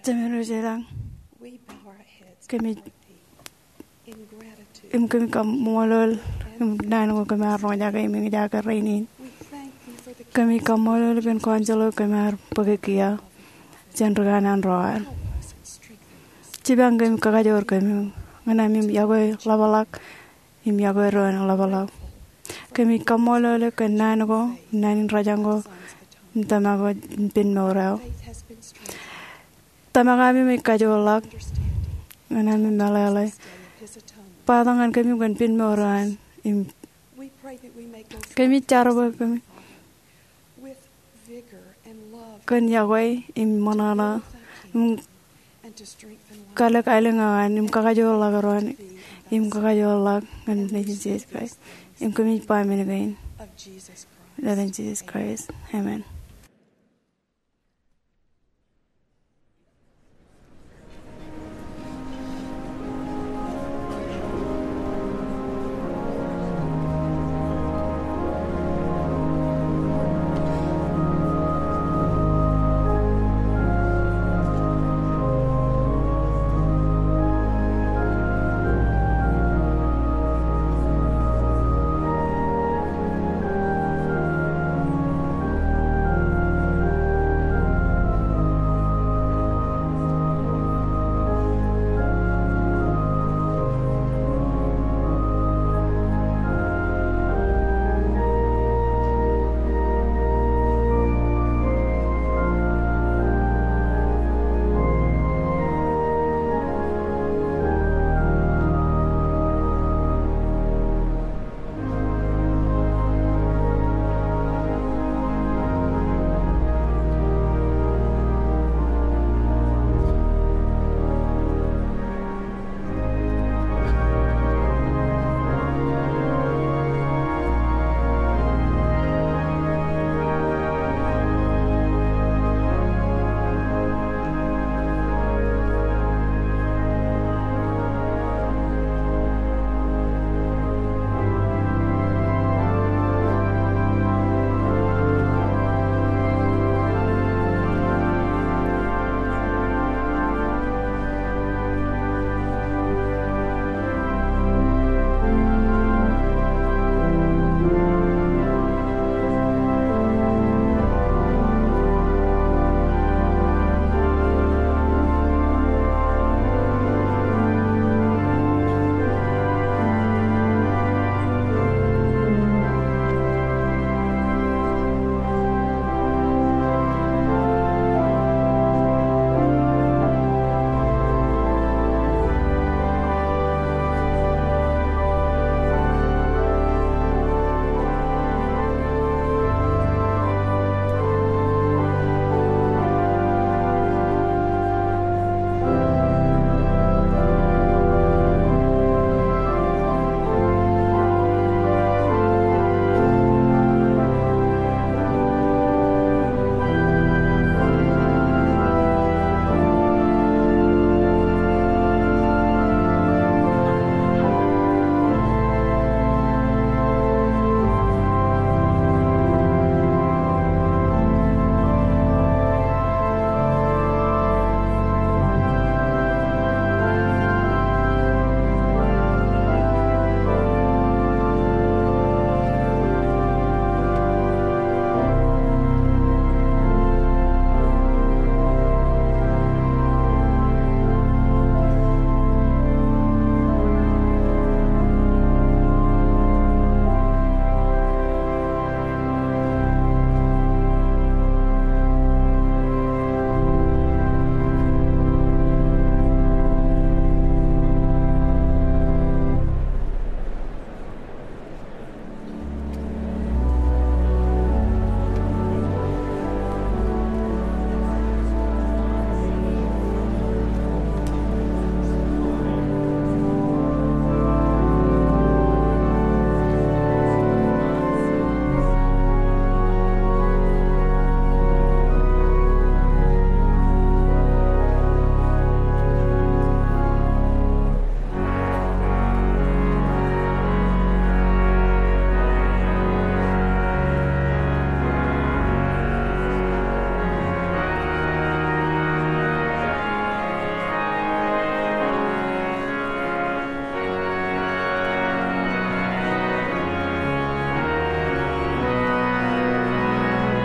Temen ujelang. We bow our heads Kami in gratitude. kami kamolol nano kami arroja kami jaga reinin. We thank you for the Kami kamolol ben konjalo kami ar pagikia jandraganan roar. Cibang kami kakajor kami nganami yagoy labalak im yagoy roan labalak. Kami kamolol kan nano nanin rajango tamago pin morao. Tamagami may kajolak nganami malalay. Padangan kami kan pin moran im We pray that we may go kami charba kami with vigor and love kan yagoy im manana and to strengthen one kalak ailengan im kakajolak roan im kakajolak ngan Jesus Christ im kami pamin gain of Jesus Christ. Lord Jesus Christ. Amen.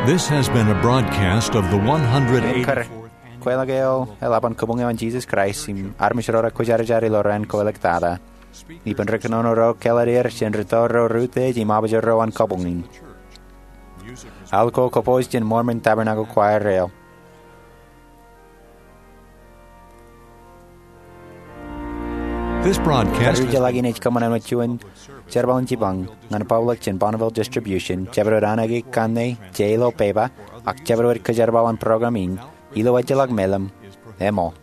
This has been a broadcast of the 184th Coelageo elaban cwbwngewan Jesus Christ sy'n armisrora cwjarjari loren coelectada. Ni ben recononoro celarir sy'n ritoro rute di mabajoro an cwbwngin. Alco composed in Mormon Tabernacle Choir Rail. This broadcast Carrija lagi nech kaman an wachuan Cherbalan Chibang, Nan Public in Bonneville Distribution, Chebrodanagi Kane, Jelo Peba, Ak Chebroid Kajarbalan Programming, Ilo Wajalag Melam, Emo.